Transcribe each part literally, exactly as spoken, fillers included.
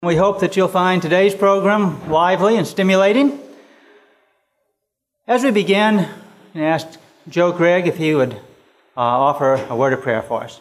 We hope that you'll find today's program lively and stimulating. As we begin, I asked Joe Craig if he would uh, offer a word of prayer for us.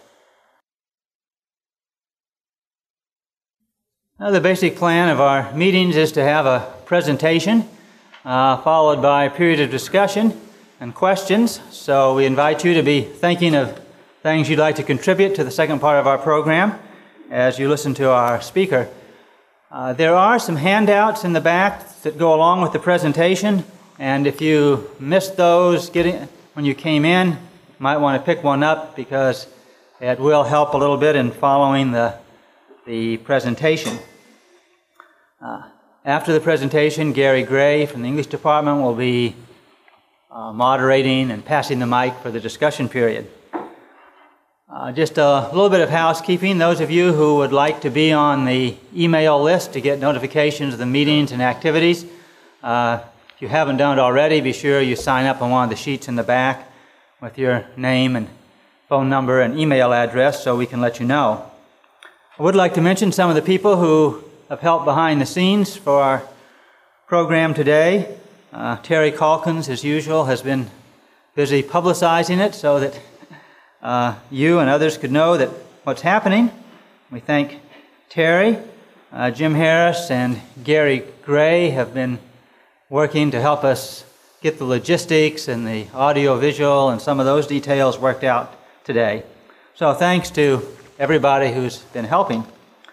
Now, the basic plan of our meetings is to have a presentation uh, followed by a period of discussion and questions. So we invite you to be thinking of things you'd like to contribute to the second part of our program as you listen to our speaker. Uh, there are some handouts in the back that go along with the presentation, and if you missed those getting when you came in, you might want to pick one up because it will help a little bit in following the, the presentation. Uh, after the presentation, Gary Gray from the English department will be uh, moderating and passing the mic for the discussion period. Uh, just a little bit of housekeeping. Those of you who would like to be on the email list to get notifications of the meetings and activities, uh, if you haven't done it already, be sure you sign up on one of the sheets in the back with your name and phone number and email address so we can let you know. I would like to mention some of the people who have helped behind the scenes for our program today. Uh, Terry Calkins, as usual, has been busy publicizing it so that Uh, you and others could know that what's happening. We thank Terry. Uh, Jim Harris and Gary Gray have been working to help us get the logistics and the audio-visual and some of those details worked out today. So thanks to everybody who's been helping.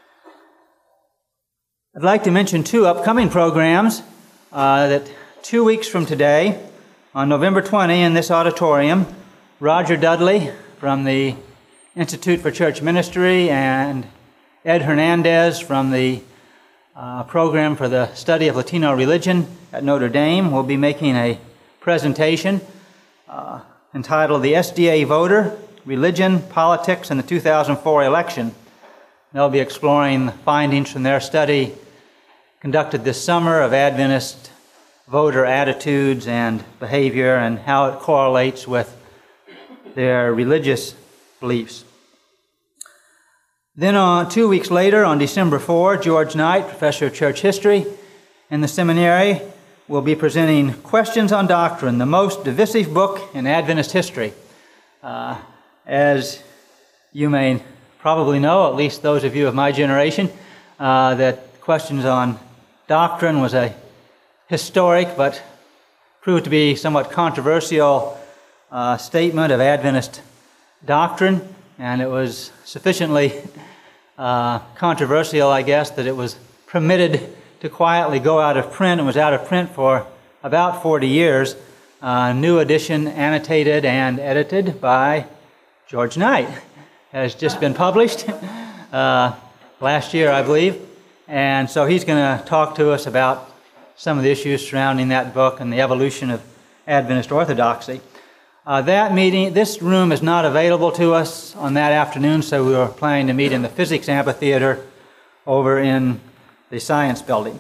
I'd like to mention two upcoming programs uh, that two weeks from today, on November twentieth in this auditorium, Roger Dudley from the Institute for Church Ministry and Ed Hernandez from the uh, Program for the Study of Latino Religion at Notre Dame will be making a presentation uh, entitled The S D A Voter, Religion, Politics, and the two thousand four Election. They'll be exploring the findings from their study conducted this summer of Adventist voter attitudes and behavior and how it correlates with their religious beliefs. Then uh, two weeks later, on December fourth, George Knight, professor of church history in the seminary, will be presenting Questions on Doctrine, the most divisive book in Adventist history. Uh, as you may probably know, at least those of you of my generation, uh, that Questions on Doctrine was a historic but proved to be somewhat controversial Uh, statement of Adventist doctrine, and it was sufficiently uh, controversial, I guess, that it was permitted to quietly go out of print. It was out of print for about forty years. Uh, new edition, annotated and edited by George Knight, has just been published uh, last year, I believe, and so he's going to talk to us about some of the issues surrounding that book and the evolution of Adventist orthodoxy. Uh, that meeting, this room is not available to us on that afternoon, so we were planning to meet in the Physics Amphitheater over in the Science Building.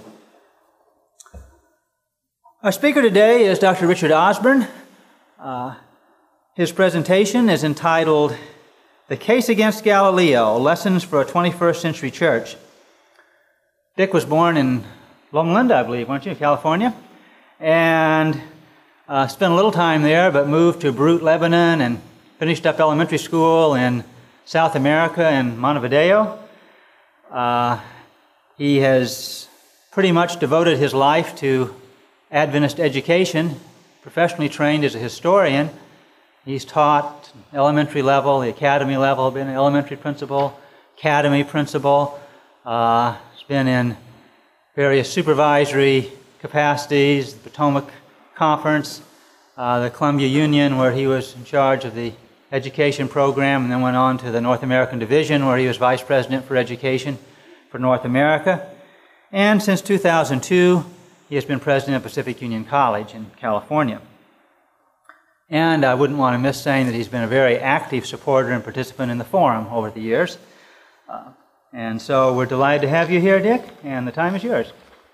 Our speaker today is Doctor Richard Osborne. Uh, his presentation is entitled The Case Against Galileo, Lessons for a twenty-first Century Church. Dick was born in Loma Linda, I believe, weren't you, California? And Uh, spent a little time there, but moved to Beirut, Lebanon, and finished up elementary school in South America in Montevideo. Uh, he has pretty much devoted his life to Adventist education, professionally trained as a historian. He's taught elementary level, the academy level, been an elementary principal, academy principal. Uh, he's been in various supervisory capacities, the Potomac Conference, uh, the Columbia Union, where he was in charge of the education program, and then went on to the North American Division, where he was Vice President for Education for North America. And since two thousand two, he has been President of Pacific Union College in California. And I wouldn't want to miss saying that he's been a very active supporter and participant in the forum over the years. Uh, and so we're delighted to have you here, Dick, and the time is yours.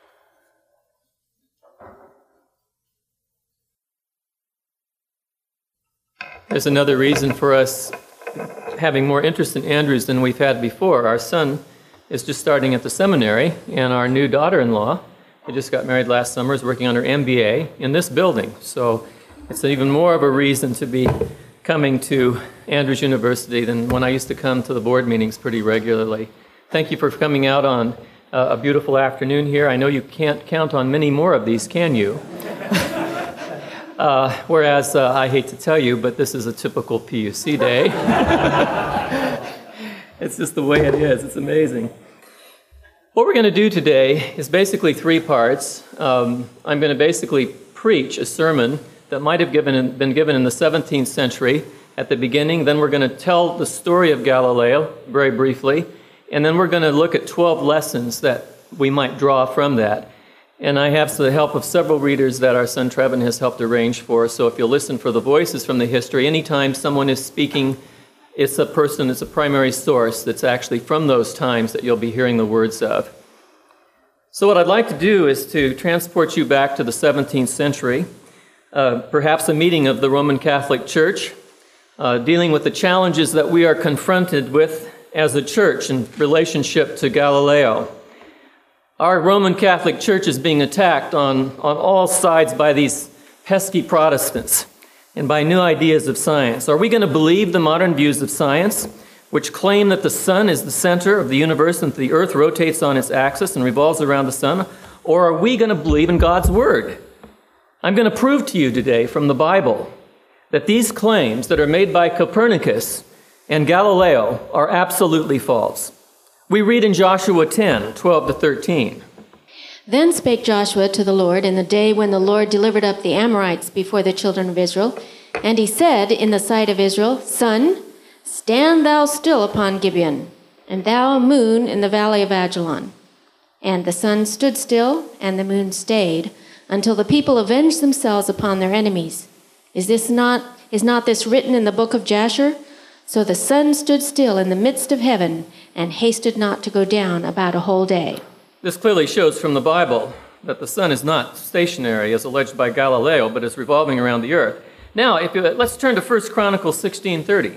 There's another reason for us having more interest in Andrews than we've had before. Our son is just starting at the seminary, and our new daughter-in-law, who just got married last summer, is working on her M B A in this building. So it's even more of a reason to be coming to Andrews University than when I used to come to the board meetings pretty regularly. Thank you for coming out on uh, a beautiful afternoon here. I know you can't count on many more of these, can you? uh, whereas, uh, I hate to tell you, but this is a typical P U C day. It's just the way it is. It's amazing. What we're going to do today is basically three parts. Um, I'm going to basically preach a sermon that might have given, been given in the seventeenth century at the beginning. Then we're going to tell the story of Galileo very briefly. And then we're going to look at twelve lessons that we might draw from that. And I have the help of several readers that our son Trevin has helped arrange for us. So if you'll listen for the voices from the history, anytime someone is speaking, it's a person, it's a primary source that's actually from those times that you'll be hearing the words of. So what I'd like to do is to transport you back to the seventeenth century, uh, perhaps a meeting of the Roman Catholic Church, uh, dealing with the challenges that we are confronted with as a church in relationship to Galileo. Our Roman Catholic Church is being attacked on, on all sides by these pesky Protestants and by new ideas of science. Are we going to believe the modern views of science, which claim that the sun is the center of the universe and that the earth rotates on its axis and revolves around the sun? Or are we going to believe in God's word? I'm going to prove to you today from the Bible that these claims that are made by Copernicus and Galileo are absolutely false. We read in Joshua ten, twelve to thirteen. Then spake Joshua to the Lord in the day when the Lord delivered up the Amorites before the children of Israel. And he said in the sight of Israel, Sun, stand thou still upon Gibeon, and thou moon in the valley of Ajalon. And the sun stood still, and the moon stayed, until the people avenged themselves upon their enemies. Is this not, is not this written in the book of Jasher? So the sun stood still in the midst of heaven, and hasted not to go down about a whole day. This clearly shows from the Bible that the sun is not stationary, as alleged by Galileo, but is revolving around the earth. Now, if you, let's turn to First Chronicles sixteen thirty.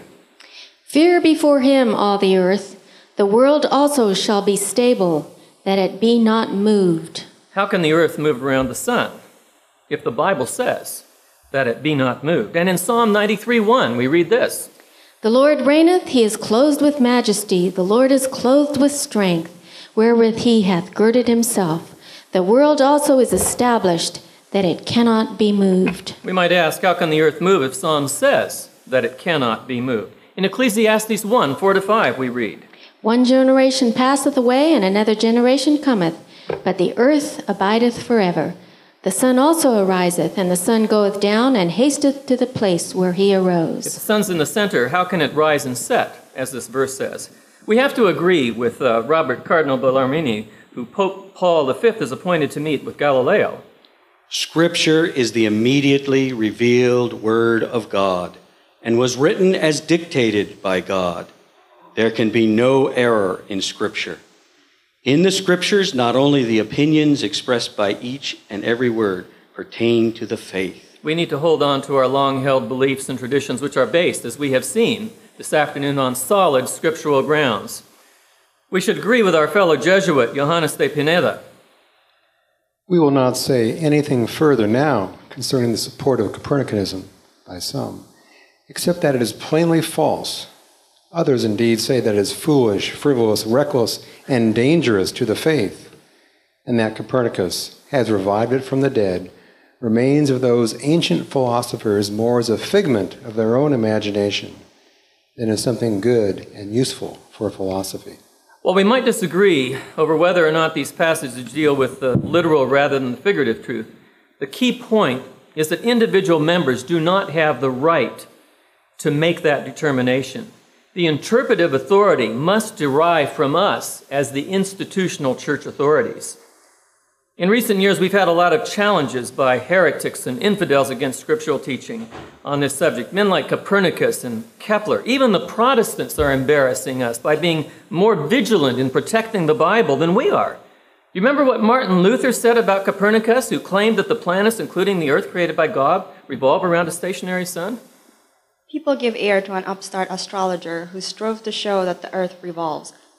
Fear before him all the earth, the world also shall be stable, that it be not moved. How can the earth move around the sun if the Bible says that it be not moved? And in Psalm ninety-three one, we read this. The Lord reigneth, he is clothed with majesty, the Lord is clothed with strength, wherewith he hath girded himself. The world also is established, that it cannot be moved. We might ask, how can the earth move if Psalm says that it cannot be moved? In Ecclesiastes one, four to five, we read. One generation passeth away, and another generation cometh, but the earth abideth forever. The sun also ariseth, and the sun goeth down, and hasteth to the place where he arose. If the sun's in the center, how can it rise and set, as this verse says? We have to agree with uh, Robert Cardinal Bellarmine, who Pope Paul the Fifth is appointed to meet with Galileo. Scripture is the immediately revealed Word of God, and was written as dictated by God. There can be no error in Scripture. In the Scriptures, not only the opinions expressed by each and every word pertain to the faith. We need to hold on to our long-held beliefs and traditions, which are based, as we have seen this afternoon, on solid scriptural grounds. We should agree with our fellow Jesuit, Johannes de Pineda. We will not say anything further now concerning the support of Copernicanism by some, except that it is plainly false. Others indeed say that it is foolish, frivolous, reckless, and dangerous to the faith, and that Copernicus has revived it from the dead, remains of those ancient philosophers more as a figment of their own imagination than as something good and useful for philosophy. While we might disagree over whether or not these passages deal with the literal rather than the figurative truth, the key point is that individual members do not have the right to make that determination. The interpretive authority must derive from us as the institutional church authorities. In recent years, we've had a lot of challenges by heretics and infidels against scriptural teaching on this subject. Men like Copernicus and Kepler. Even the Protestants are embarrassing us by being more vigilant in protecting the Bible than we are. You remember what Martin Luther said about Copernicus, who claimed that the planets, including the earth created by God, revolve around a stationary sun? People give ear to an upstart astrologer who strove to show that the earth revolves,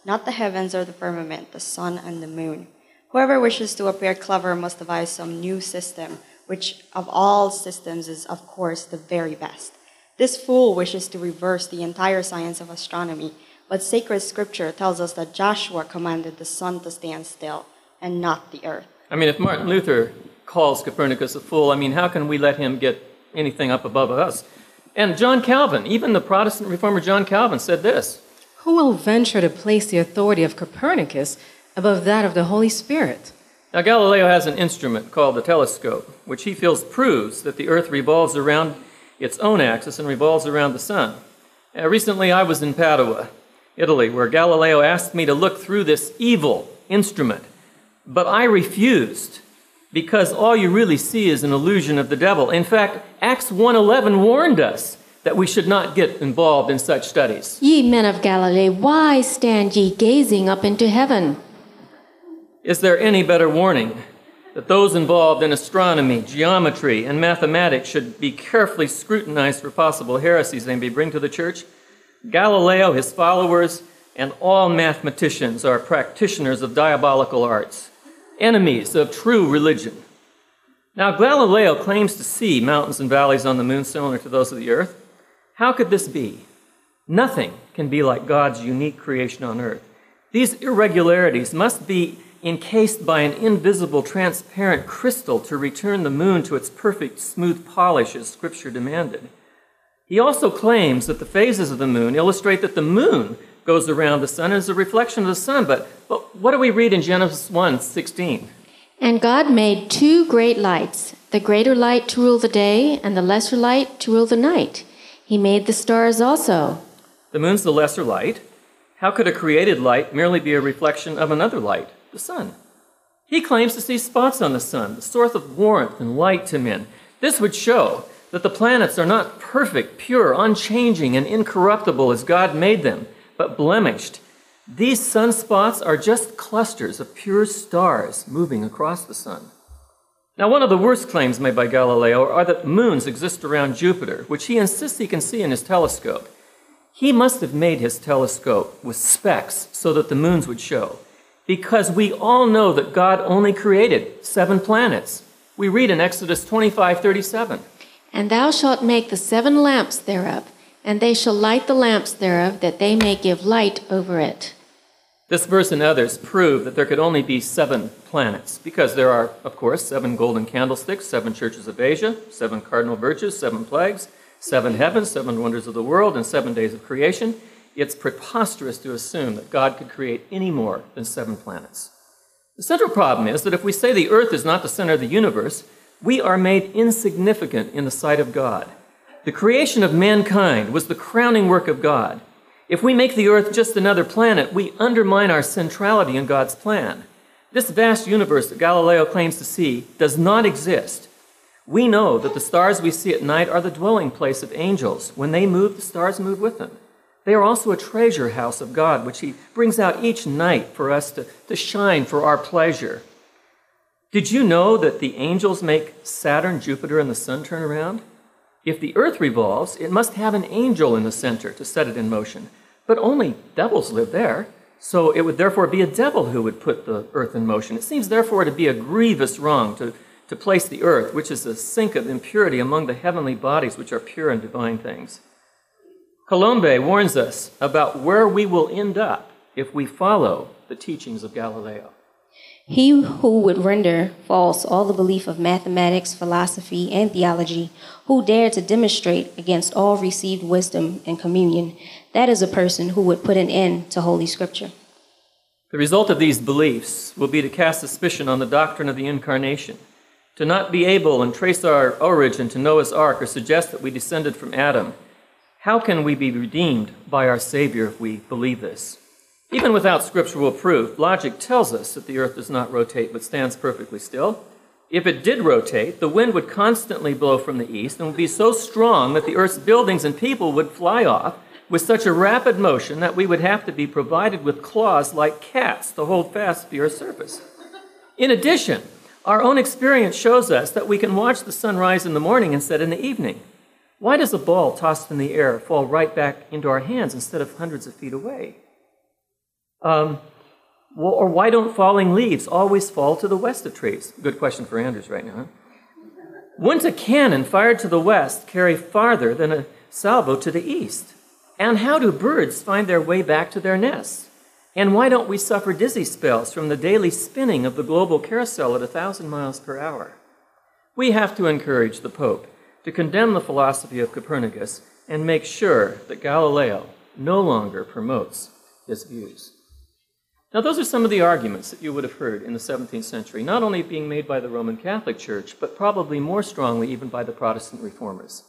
not the heavens or the firmament, the sun and the moon. Whoever wishes to appear clever must devise some new system, which of all systems is, of course, the very best. This fool wishes to reverse the entire science of astronomy, but sacred scripture tells us that Joshua commanded the sun to stand still and not the earth. I mean, if Martin Luther calls Copernicus a fool, I mean, how can we let him get anything up above us? And John Calvin, even the Protestant reformer John Calvin said this: "Who will venture to place the authority of Copernicus above that of the Holy Spirit?" Now, Galileo has an instrument called the telescope, which he feels proves that the earth revolves around its own axis and revolves around the sun. Uh, recently, I was in Padua, Italy, where Galileo asked me to look through this evil instrument, but I refused, because all you really see is an illusion of the devil. In fact, Acts one eleven warned us that we should not get involved in such studies. Ye men of Galilee, why stand ye gazing up into heaven? Is there any better warning that those involved in astronomy, geometry, and mathematics should be carefully scrutinized for possible heresies they may bring to the church? Galileo, his followers, and all mathematicians are practitioners of diabolical arts, enemies of true religion. Now, Galileo claims to see mountains and valleys on the moon similar to those of the earth. How could this be? Nothing can be like God's unique creation on earth. These irregularities must be encased by an invisible, transparent crystal to return the moon to its perfect, smooth polish as Scripture demanded. He also claims that the phases of the moon illustrate that the moon goes around the sun as a reflection of the sun. But, but what do we read in Genesis one sixteen? And God made two great lights, the greater light to rule the day, and the lesser light to rule the night. He made the stars also. The moon's the lesser light. How could a created light merely be a reflection of another light, the sun? He claims to see spots on the sun, the source of warmth and light to men. This would show that the planets are not perfect, pure, unchanging, and incorruptible as God made them, but blemished. These sunspots are just clusters of pure stars moving across the sun. Now, one of the worst claims made by Galileo are that moons exist around Jupiter, which he insists he can see in his telescope. He must have made his telescope with specks so that the moons would show, because we all know that God only created seven planets. We read in Exodus twenty-five thirty-seven. And thou shalt make the seven lamps thereof, and they shall light the lamps thereof, that they may give light over it. This verse and others prove that there could only be seven planets, because there are, of course, seven golden candlesticks, seven churches of Asia, seven cardinal virtues, seven plagues, seven heavens, seven wonders of the world, and seven days of creation. It's preposterous to assume that God could create any more than seven planets. The central problem is that if we say the earth is not the center of the universe, we are made insignificant in the sight of God. The creation of mankind was the crowning work of God. If we make the earth just another planet, we undermine our centrality in God's plan. This vast universe that Galileo claims to see does not exist. We know that the stars we see at night are the dwelling place of angels. When they move, the stars move with them. They are also a treasure house of God, which he brings out each night for us to, to shine for our pleasure. Did you know that the angels make Saturn, Jupiter, and the sun turn around? If the earth revolves, it must have an angel in the center to set it in motion. But only devils live there, so it would therefore be a devil who would put the earth in motion. It seems therefore to be a grievous wrong to, to place the earth, which is a sink of impurity, among the heavenly bodies which are pure and divine things. Colombe warns us about where we will end up if we follow the teachings of Galileo. He who would render false all the belief of mathematics, philosophy, and theology, who dared to demonstrate against all received wisdom and communion, that is a person who would put an end to Holy Scripture. The result of these beliefs will be to cast suspicion on the doctrine of the Incarnation, to not be able and trace our origin to Noah's Ark or suggest that we descended from Adam. How can we be redeemed by our Savior if we believe this? Even without scriptural proof, logic tells us that the earth does not rotate but stands perfectly still. If it did rotate, the wind would constantly blow from the east and would be so strong that the earth's buildings and people would fly off with such a rapid motion that we would have to be provided with claws like cats to hold fast to the earth's surface. In addition, our own experience shows us that we can watch the sun rise in the morning and set in the evening. Why does a ball tossed in the air fall right back into our hands instead of hundreds of feet away? Um, well, or why don't falling leaves always fall to the west of trees? Good question for Anders right now. Huh? Wouldn't a cannon fired to the west carry farther than a salvo to the east? And how do birds find their way back to their nests? And why don't we suffer dizzy spells from the daily spinning of the global carousel at a thousand miles per hour? We have to encourage the Pope to condemn the philosophy of Copernicus and make sure that Galileo no longer promotes his views. Now, those are some of the arguments that you would have heard in the seventeenth century, not only being made by the Roman Catholic Church, but probably more strongly even by the Protestant reformers.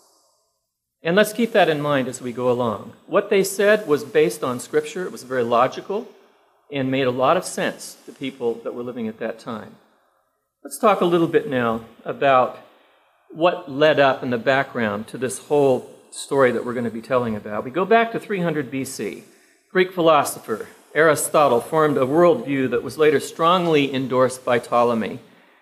And let's keep that in mind as we go along. What they said was based on Scripture. It was very logical and made a lot of sense to people that were living at that time. Let's talk a little bit now about what led up in the background to this whole story that we're going to be telling about. We go back to three hundred B C. Greek philosopher Aristotle formed a worldview that was later strongly endorsed by Ptolemy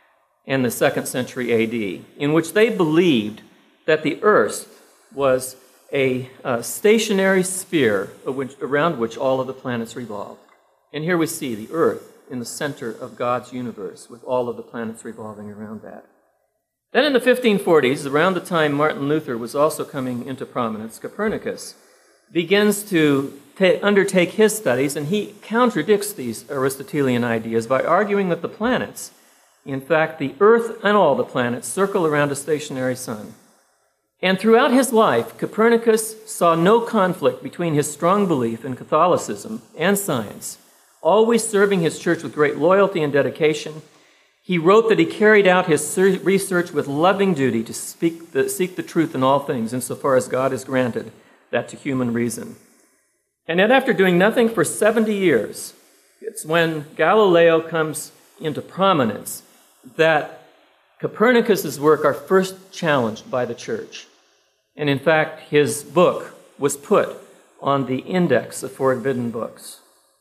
in the second century A D, in which they believed that the earth was a uh, stationary sphere which, around which all of the planets revolved. And here we see the earth in the center of God's universe, with all of the planets revolving around that. Then in the fifteen forties, around the time Martin Luther was also coming into prominence, Copernicus begins to ta- undertake his studies, and he contradicts these Aristotelian ideas by arguing that the planets, in fact, the earth and all the planets, circle around a stationary sun. And throughout his life, Copernicus saw no conflict between his strong belief in Catholicism and science, always serving his church with great loyalty and dedication. He wrote that he carried out his research with loving duty to speak the, seek the truth in all things, insofar as God has granted that to human reason. And yet, after doing nothing for seventy years, it's when Galileo comes into prominence that Copernicus's work are first challenged by the church. And in fact, his book was put on the index of forbidden books.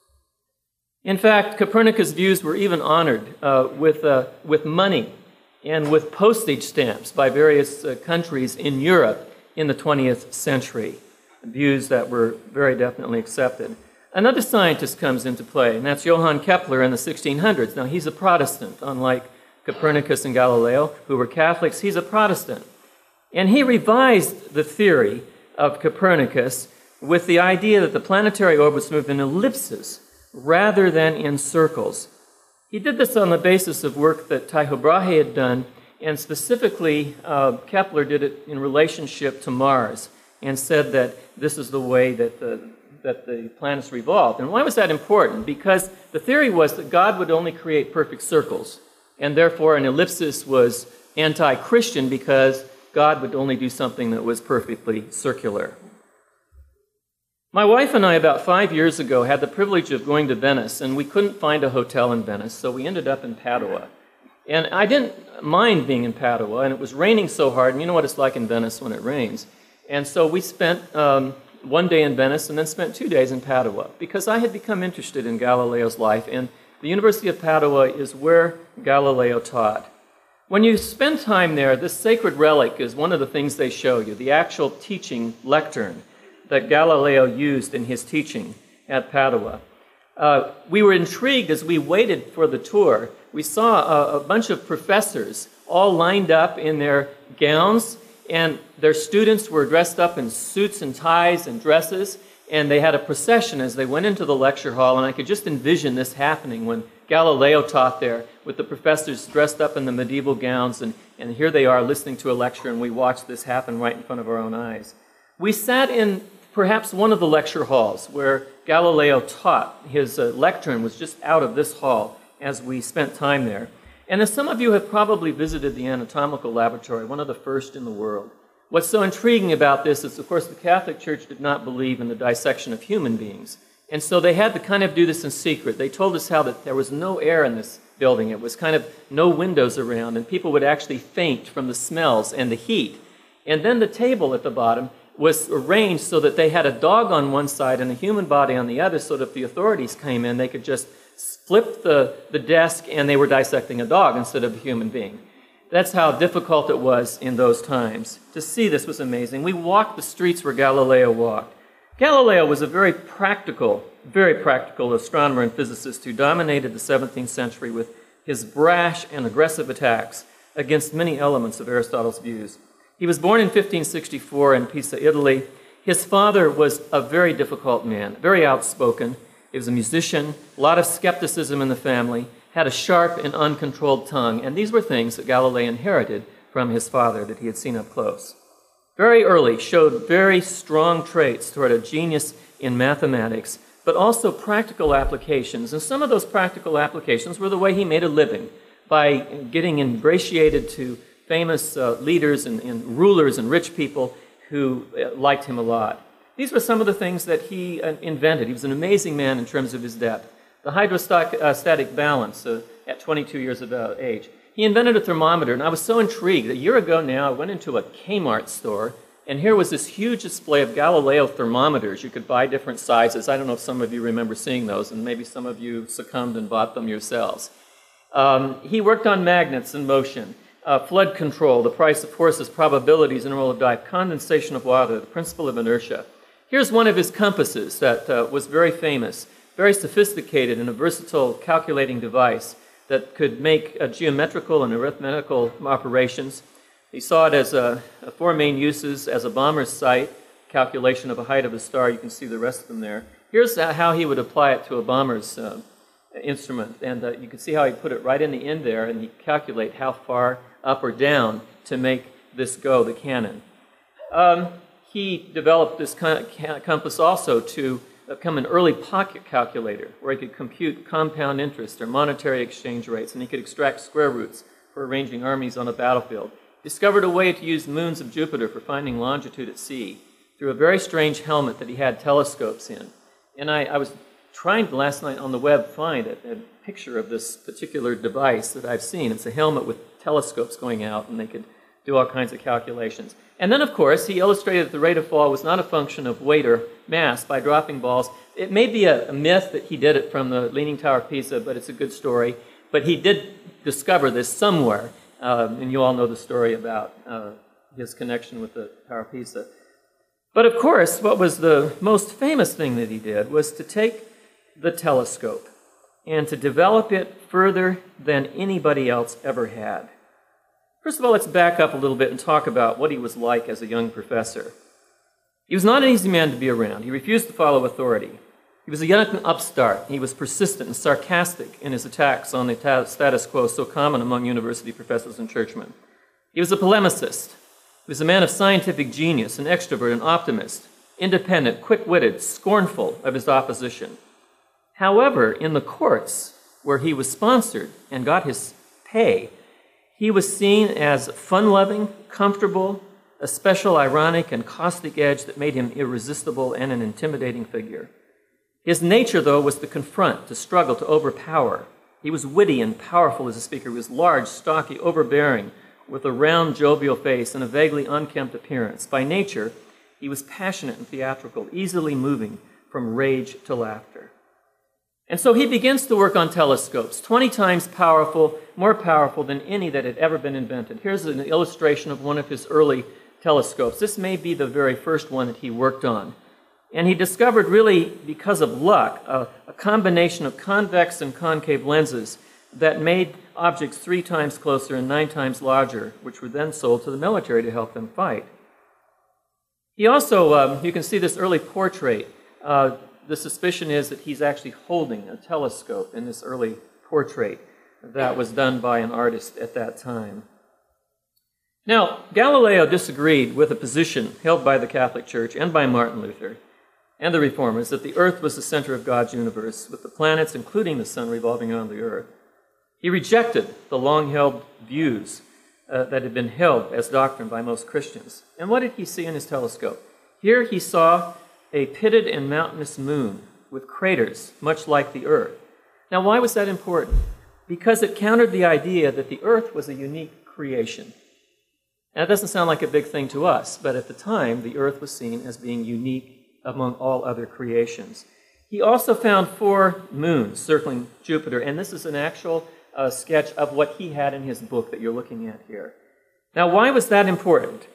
In fact, Copernicus' views were even honored uh, with, uh, with money and with postage stamps by various uh, countries in Europe in the twentieth century, views that were very definitely accepted. Another scientist comes into play, and that's Johann Kepler in the sixteen hundreds. Now, he's a Protestant, unlike Copernicus and Galileo, who were Catholics. He's a Protestant. And he revised the theory of Copernicus with the idea that the planetary orbits move in ellipses rather than in circles. He did this on the basis of work that Tycho Brahe had done, and specifically uh, Kepler did it in relationship to Mars, and said that this is the way that the, that the planets revolved. And why was that important? Because the theory was that God would only create perfect circles, and therefore an ellipsis was anti-Christian because God would only do something that was perfectly circular. My wife and I, about five years ago, had the privilege of going to Venice, and we couldn't find a hotel in Venice, so we ended up in Padua. And I didn't mind being in Padua, and it was raining so hard, and you know what it's like in Venice when it rains. And so we spent um, one day in Venice and then spent two days in Padua, because I had become interested in Galileo's life, and the University of Padua is where Galileo taught. When you spend time there, this sacred relic is one of the things they show you, the actual teaching lectern that Galileo used in his teaching at Padua. Uh, we were intrigued as we waited for the tour. We saw a, a bunch of professors all lined up in their gowns, and their students were dressed up in suits and ties and dresses, and they had a procession as they went into the lecture hall, and I could just envision this happening when Galileo taught there with the professors dressed up in the medieval gowns, and, and here they are listening to a lecture, and we watched this happen right in front of our own eyes. We sat in perhaps one of the lecture halls where Galileo taught. His uh, lectern was just out of this hall as we spent time there. And as some of you have probably visited the anatomical laboratory, one of the first in the world, what's so intriguing about this is, of course, the Catholic Church did not believe in the dissection of human beings. And so they had to kind of do this in secret. They told us how that there was no air in this building. It was kind of no windows around, and people would actually faint from the smells and the heat. And then the table at the bottom was arranged so that they had a dog on one side and a human body on the other, so that if the authorities came in, they could just flip the, the desk and they were dissecting a dog instead of a human being. That's how difficult it was in those times. To see this was amazing. We walked the streets where Galileo walked. Galileo was a very practical, very practical astronomer and physicist who dominated the seventeenth century with his brash and aggressive attacks against many elements of Aristotle's views. He was born in fifteen sixty-four in Pisa, Italy. His father was a very difficult man, very outspoken. He was a musician, a lot of skepticism in the family, had a sharp and uncontrolled tongue, and these were things that Galileo inherited from his father that he had seen up close. Very early, showed very strong traits toward a genius in mathematics, but also practical applications. And some of those practical applications were the way he made a living, by getting ingratiated to famous uh, leaders and, and rulers and rich people who uh, liked him a lot. These were some of the things that he uh, invented. He was an amazing man in terms of his depth. The hydrostatic balance uh, at twenty-two years of age. He invented a thermometer, and I was so intrigued. A year ago now, I went into a Kmart store, and here was this huge display of Galileo thermometers. You could buy different sizes. I don't know if some of you remember seeing those, and maybe some of you succumbed and bought them yourselves. Um, he worked on magnets and motion, uh, flood control, the price of forces, probabilities, interval of dive, condensation of water, the principle of inertia. Here's one of his compasses that uh, was very famous, very sophisticated and a versatile calculating device that could make uh, geometrical and arithmetical operations. He saw it as a, a four main uses as a bomber's sight, calculation of a height of a star. You can see the rest of them there. Here's how he would apply it to a bomber's uh, instrument. And uh, you can see how he put it right in the end there, and he calculate how far up or down to make this go, the cannon. Um, he developed this compass also to become an early pocket calculator where he could compute compound interest or monetary exchange rates, and he could extract square roots for arranging armies on a battlefield. Discovered a way to use moons of Jupiter for finding longitude at sea through a very strange helmet that he had telescopes in. And I, I was trying to last night on the web find a, a picture of this particular device that I've seen. It's a helmet with telescopes going out, and they could do all kinds of calculations. And then, of course, he illustrated that the rate of fall was not a function of weight or mass by dropping balls. It may be a, a myth that he did it from the Leaning Tower of Pisa, but it's a good story. But he did discover this somewhere, um, and you all know the story about uh, his connection with the Tower of Pisa. But of course, what was the most famous thing that he did was to take the telescope and to develop it further than anybody else ever had. First of all, let's back up a little bit and talk about what he was like as a young professor. He was not an easy man to be around. He refused to follow authority. He was a young upstart. He was persistent and sarcastic in his attacks on the status quo so common among university professors and churchmen. He was a polemicist. He was a man of scientific genius, an extrovert, an optimist, independent, quick-witted, scornful of his opposition. However, in the courts where he was sponsored and got his pay, he was seen as fun-loving, comfortable, a special ironic and caustic edge that made him irresistible and an intimidating figure. His nature, though, was to confront, to struggle, to overpower. He was witty and powerful as a speaker. He was large, stocky, overbearing, with a round, jovial face and a vaguely unkempt appearance. By nature, he was passionate and theatrical, easily moving from rage to laughter. And so he begins to work on telescopes, twenty times powerful, more powerful than any that had ever been invented. Here's an illustration of one of his early telescopes. This may be the very first one that he worked on. And he discovered, really, because of luck, a, a combination of convex and concave lenses that made objects three times closer and nine times larger, which were then sold to the military to help them fight. He also, um, you can see this early portrait. Uh, the suspicion is that he's actually holding a telescope in this early portrait that was done by an artist at that time. Now, Galileo disagreed with a position held by the Catholic Church and by Martin Luther and the Reformers that the earth was the center of God's universe, with the planets, including the sun, revolving around the earth. He rejected the long-held views uh, that had been held as doctrine by most Christians. And what did he see in his telescope? Here he saw a pitted and mountainous moon with craters, much like the earth. Now, why was that important? Because it countered the idea that the earth was a unique creation. Now, it doesn't sound like a big thing to us, but at the time, the earth was seen as being unique among all other creations. He also found four moons circling Jupiter, and this is an actual uh, sketch of what he had in his book that you're looking at here. Now, why was that important?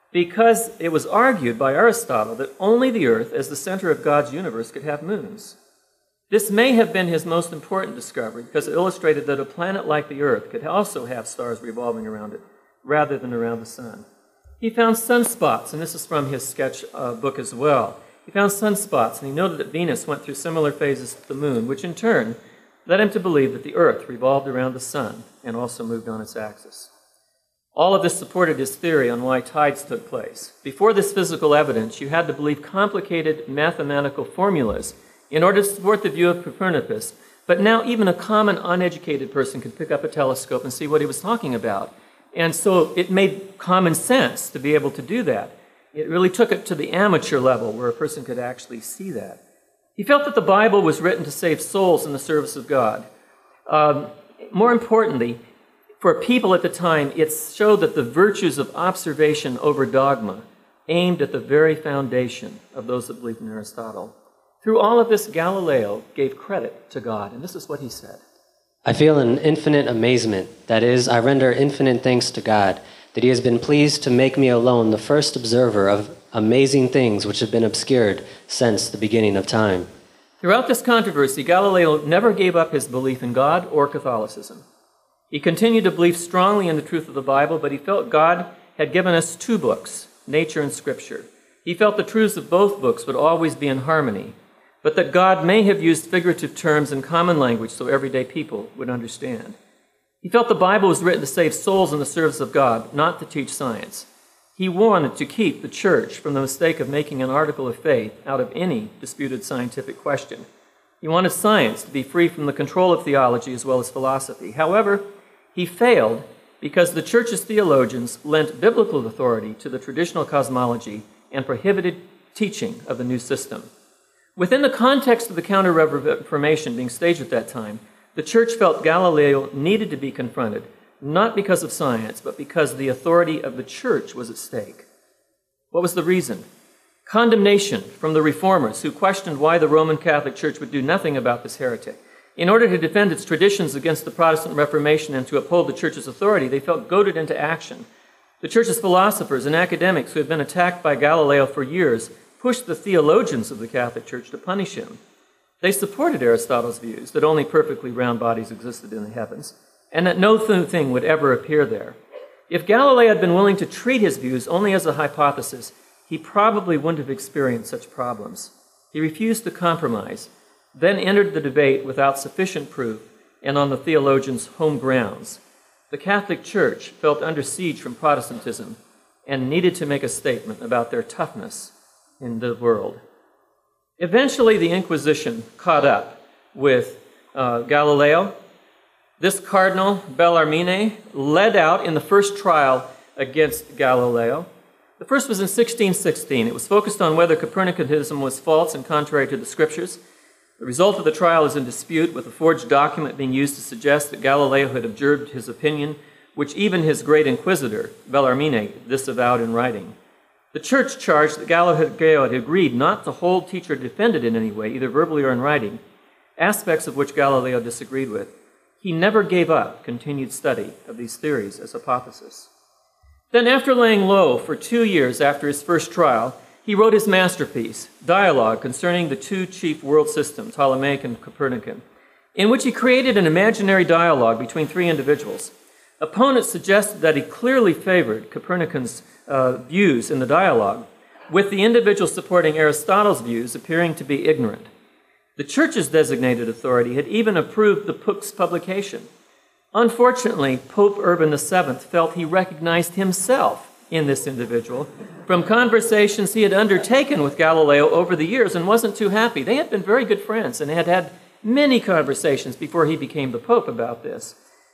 because it was argued by Aristotle that only the Earth, as the center of God's universe, could have moons. This may have been his most important discovery because it illustrated that a planet like the Earth could also have stars revolving around it rather than around the sun. He found sunspots, and this is from his sketch uh, book as well. He found sunspots, and he noted that Venus went through similar phases to the moon, which in turn led him to believe that the Earth revolved around the sun and also moved on its axis. All of this supported his theory on why tides took place. Before this physical evidence, you had to believe complicated mathematical formulas in order to support the view of Copernicus, but now even a common uneducated person could pick up a telescope and see what he was talking about. And so it made common sense to be able to do that. It really took it to the amateur level where a person could actually see that. He felt that the Bible was written to save souls in the service of God. Um, more importantly, for people at the time, it showed that the virtues of observation over dogma aimed at the very foundation of those that believed in Aristotle. Through all of this, Galileo gave credit to God, and this is what he said. I feel an infinite amazement. That is, I render infinite thanks to God that he has been pleased to make me alone the first observer of amazing things which have been obscured since the beginning of time. Throughout this controversy, Galileo never gave up his belief in God or Catholicism. He continued to believe strongly in the truth of the Bible, but he felt God had given us two books, nature and Scripture. He felt the truths of both books would always be in harmony, but that God may have used figurative terms in common language so everyday people would understand. He felt the Bible was written to save souls in the service of God, not to teach science. He wanted to keep the church from the mistake of making an article of faith out of any disputed scientific question. He wanted science to be free from the control of theology as well as philosophy. However, he failed because the church's theologians lent biblical authority to the traditional cosmology and prohibited teaching of the new system. Within the context of the Counter-Reformation being staged at that time, the church felt Galileo needed to be confronted, not because of science, but because the authority of the church was at stake. What was the reason? Condemnation from the reformers who questioned why the Roman Catholic Church would do nothing about this heretic. In order to defend its traditions against the Protestant Reformation and to uphold the church's authority, they felt goaded into action. The church's philosophers and academics who had been attacked by Galileo for years pushed the theologians of the Catholic Church to punish him. They supported Aristotle's views that only perfectly round bodies existed in the heavens, and that no thing would ever appear there. If Galileo had been willing to treat his views only as a hypothesis, he probably wouldn't have experienced such problems. He refused to compromise, then entered the debate without sufficient proof and on the theologians' home grounds. The Catholic Church felt under siege from Protestantism and needed to make a statement about their toughness in the world. Eventually, the Inquisition caught up with uh, Galileo. This cardinal, Bellarmine, led out in the first trial against Galileo. The first was in sixteen sixteen. It was focused on whether Copernicanism was false and contrary to the Scriptures. The result of the trial is in dispute, with a forged document being used to suggest that Galileo had observed his opinion, which even his great inquisitor, Bellarmine, disavowed in writing. The church charged that Galileo had agreed not to hold, teach, or defend it in any way, either verbally or in writing, aspects of which Galileo disagreed with. He never gave up continued study of these theories as hypotheses. Then, after laying low for two years after his first trial, he wrote his masterpiece, Dialogue Concerning the Two Chief World Systems, Ptolemaic and Copernican, in which he created an imaginary dialogue between three individuals. Opponents suggested that he clearly favored Copernican's uh, views in the dialogue, with the individuals supporting Aristotle's views appearing to be ignorant. The church's designated authority had even approved the book's publication. Unfortunately, Pope Urban the Seventh felt he recognized himself in this individual from conversations he had undertaken with Galileo over the years and wasn't too happy. They had been very good friends and had had many conversations before he became the Pope about this.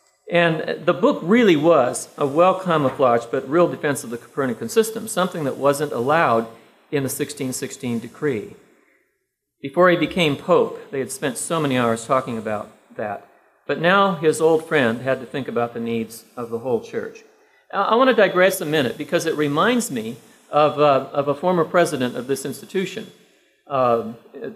And the book really was a well-camouflaged but real defense of the Copernican system, something that wasn't allowed in the sixteen sixteen decree. Before he became Pope, they had spent so many hours talking about that. But now his old friend had to think about the needs of the whole church. I want to digress a minute because it reminds me of, uh, of a former president of this institution. Uh,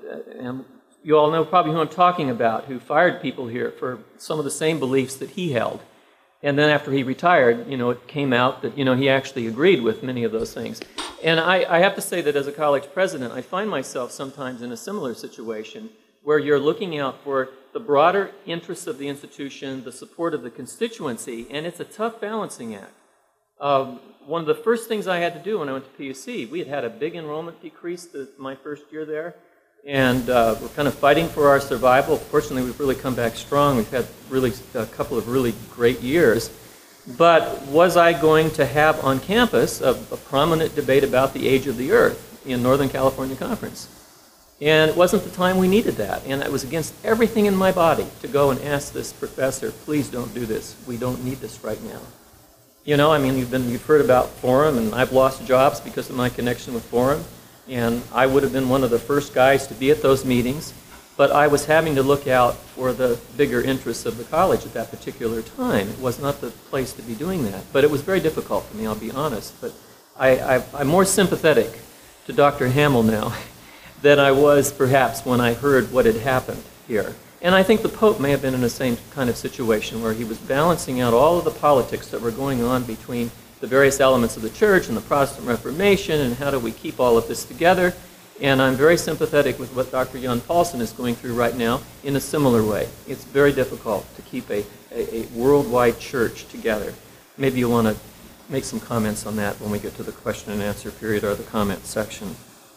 and you all know probably who I'm talking about, who fired people here for some of the same beliefs that he held. And then after he retired, you know, it came out that, you know, he actually agreed with many of those things. And I, I have to say that as a college president, I find myself sometimes in a similar situation where you're looking out for the broader interests of the institution, the support of the constituency, and it's a tough balancing act. Um, one of the first things I had to do when I went to P U C, we had had a big enrollment decrease the, my first year there, and uh, we're kind of fighting for our survival. Fortunately, we've really come back strong. We've had really a couple of really great years. But was I going to have on campus a, a prominent debate about the age of the Earth in Northern California Conference? And it wasn't the time we needed that. And it was against everything in my body to go and ask this professor, please don't do this. We don't need this right now. You know, I mean, you've been, you've heard about Forum, and I've lost jobs because of my connection with Forum. And I would have been one of the first guys to be at those meetings. But I was having to look out for the bigger interests of the college at that particular time. It was not the place to be doing that. But it was very difficult for me, I'll be honest. But I, I, I'm more sympathetic to Doctor Hamill now than I was perhaps when I heard what had happened here. And I think the Pope may have been in the same kind of situation where he was balancing out all of the politics that were going on between the various elements of the church and the Protestant Reformation, and how do we keep all of this together. And I'm very sympathetic with what Doctor Jan Paulsen is going through right now in a similar way. It's very difficult to keep a, a, a worldwide church together. Maybe you want to make some comments on that when we get to the question and answer period or the comment section.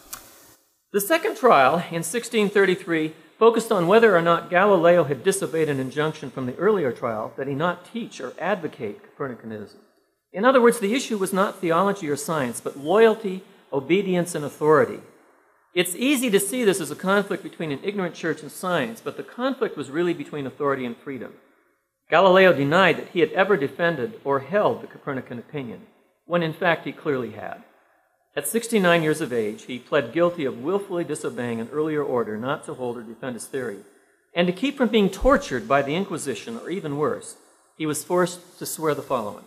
The second trial in sixteen thirty-three focused on whether or not Galileo had disobeyed an injunction from the earlier trial that he not teach or advocate Copernicanism. In other words, the issue was not theology or science, but loyalty, obedience, and authority. It's easy to see this as a conflict between an ignorant church and science, but the conflict was really between authority and freedom. Galileo denied that he had ever defended or held the Copernican opinion, when in fact he clearly had. At sixty-nine years of age, he pled guilty of willfully disobeying an earlier order not to hold or defend his theory. And to keep from being tortured by the Inquisition, or even worse, he was forced to swear the following.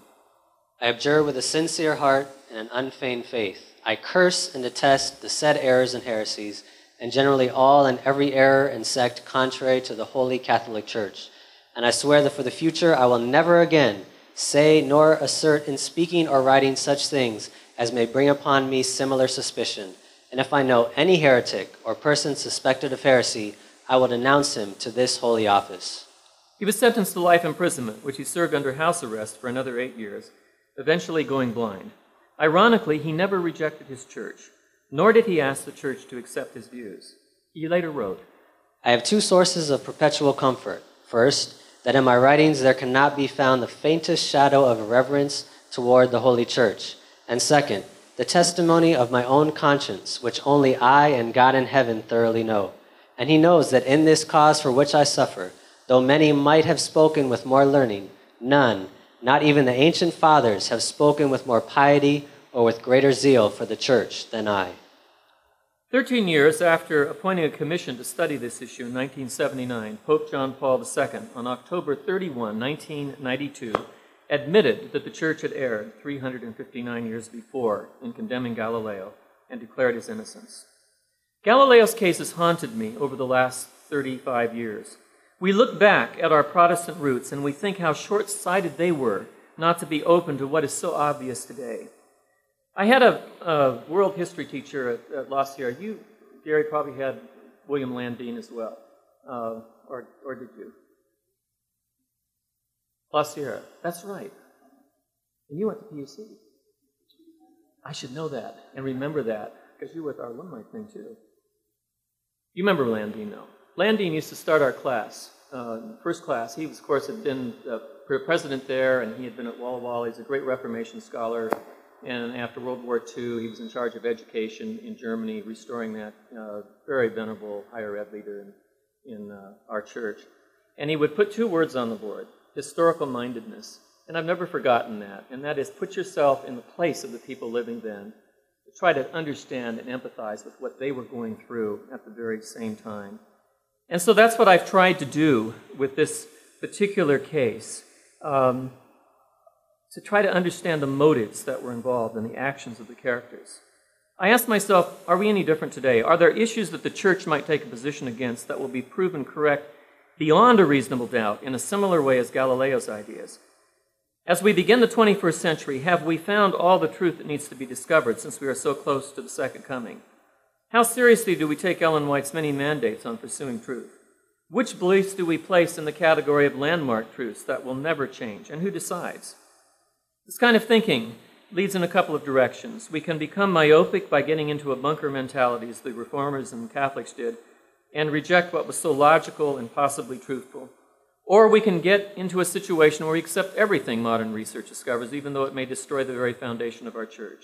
I abjure with a sincere heart and an unfeigned faith. I curse and detest the said errors and heresies, and generally all and every error and sect contrary to the Holy Catholic Church. And I swear that for the future I will never again say nor assert in speaking or writing such things as may bring upon me similar suspicion. And if I know any heretic or person suspected of heresy, I will denounce him to this holy office. He was sentenced to life imprisonment, which he served under house arrest for another eight years, eventually going blind. Ironically, he never rejected his church, nor did he ask the church to accept his views. He later wrote, I have two sources of perpetual comfort. First, that in my writings there cannot be found the faintest shadow of irreverence toward the Holy Church. And second, the testimony of my own conscience, which only I and God in heaven thoroughly know. And he knows that in this cause for which I suffer, though many might have spoken with more learning, none, not even the ancient fathers, have spoken with more piety or with greater zeal for the church than I. Thirteen years after appointing a commission to study this issue in nineteen seventy-nine, Pope John Paul the Second, on October thirty-first, nineteen ninety-two, admitted that the church had erred three hundred fifty-nine years before in condemning Galileo and declared his innocence. Galileo's case has haunted me over the last thirty-five years. We look back at our Protestant roots and we think how short-sighted they were not to be open to what is so obvious today. I had a, a world history teacher at, at La Sierra. You, Gary, probably had William Landine as well, uh, or, or did you? La Sierra, that's right. And you went to P U C. I should know that and remember that, because you were with our alumni thing too. You remember Landine, though. Landine used to start our class, uh, first class. He, was, of course, had been uh, president there, and he had been at Walla Walla. He's a great Reformation scholar. And after World War Two, he was in charge of education in Germany, restoring that uh, very venerable higher ed leader in, in uh, our church. And he would put two words on the board: historical mindedness. And I've never forgotten that. And that is, put yourself in the place of the people living then. Try to understand and empathize with what they were going through at the very same time. And so that's what I've tried to do with this particular case, um, to try to understand the motives that were involved and the actions of the characters. I asked myself, are we any different today? Are there issues that the church might take a position against that will be proven correct beyond a reasonable doubt in a similar way as Galileo's ideas? As we begin the twenty-first century, have we found all the truth that needs to be discovered since we are so close to the second coming? How seriously do we take Ellen White's many mandates on pursuing truth? Which beliefs do we place in the category of landmark truths that will never change, and who decides? This kind of thinking leads in a couple of directions. We can become myopic by getting into a bunker mentality, as the Reformers and Catholics did, and reject what was so logical and possibly truthful. Or we can get into a situation where we accept everything modern research discovers, even though it may destroy the very foundation of our church.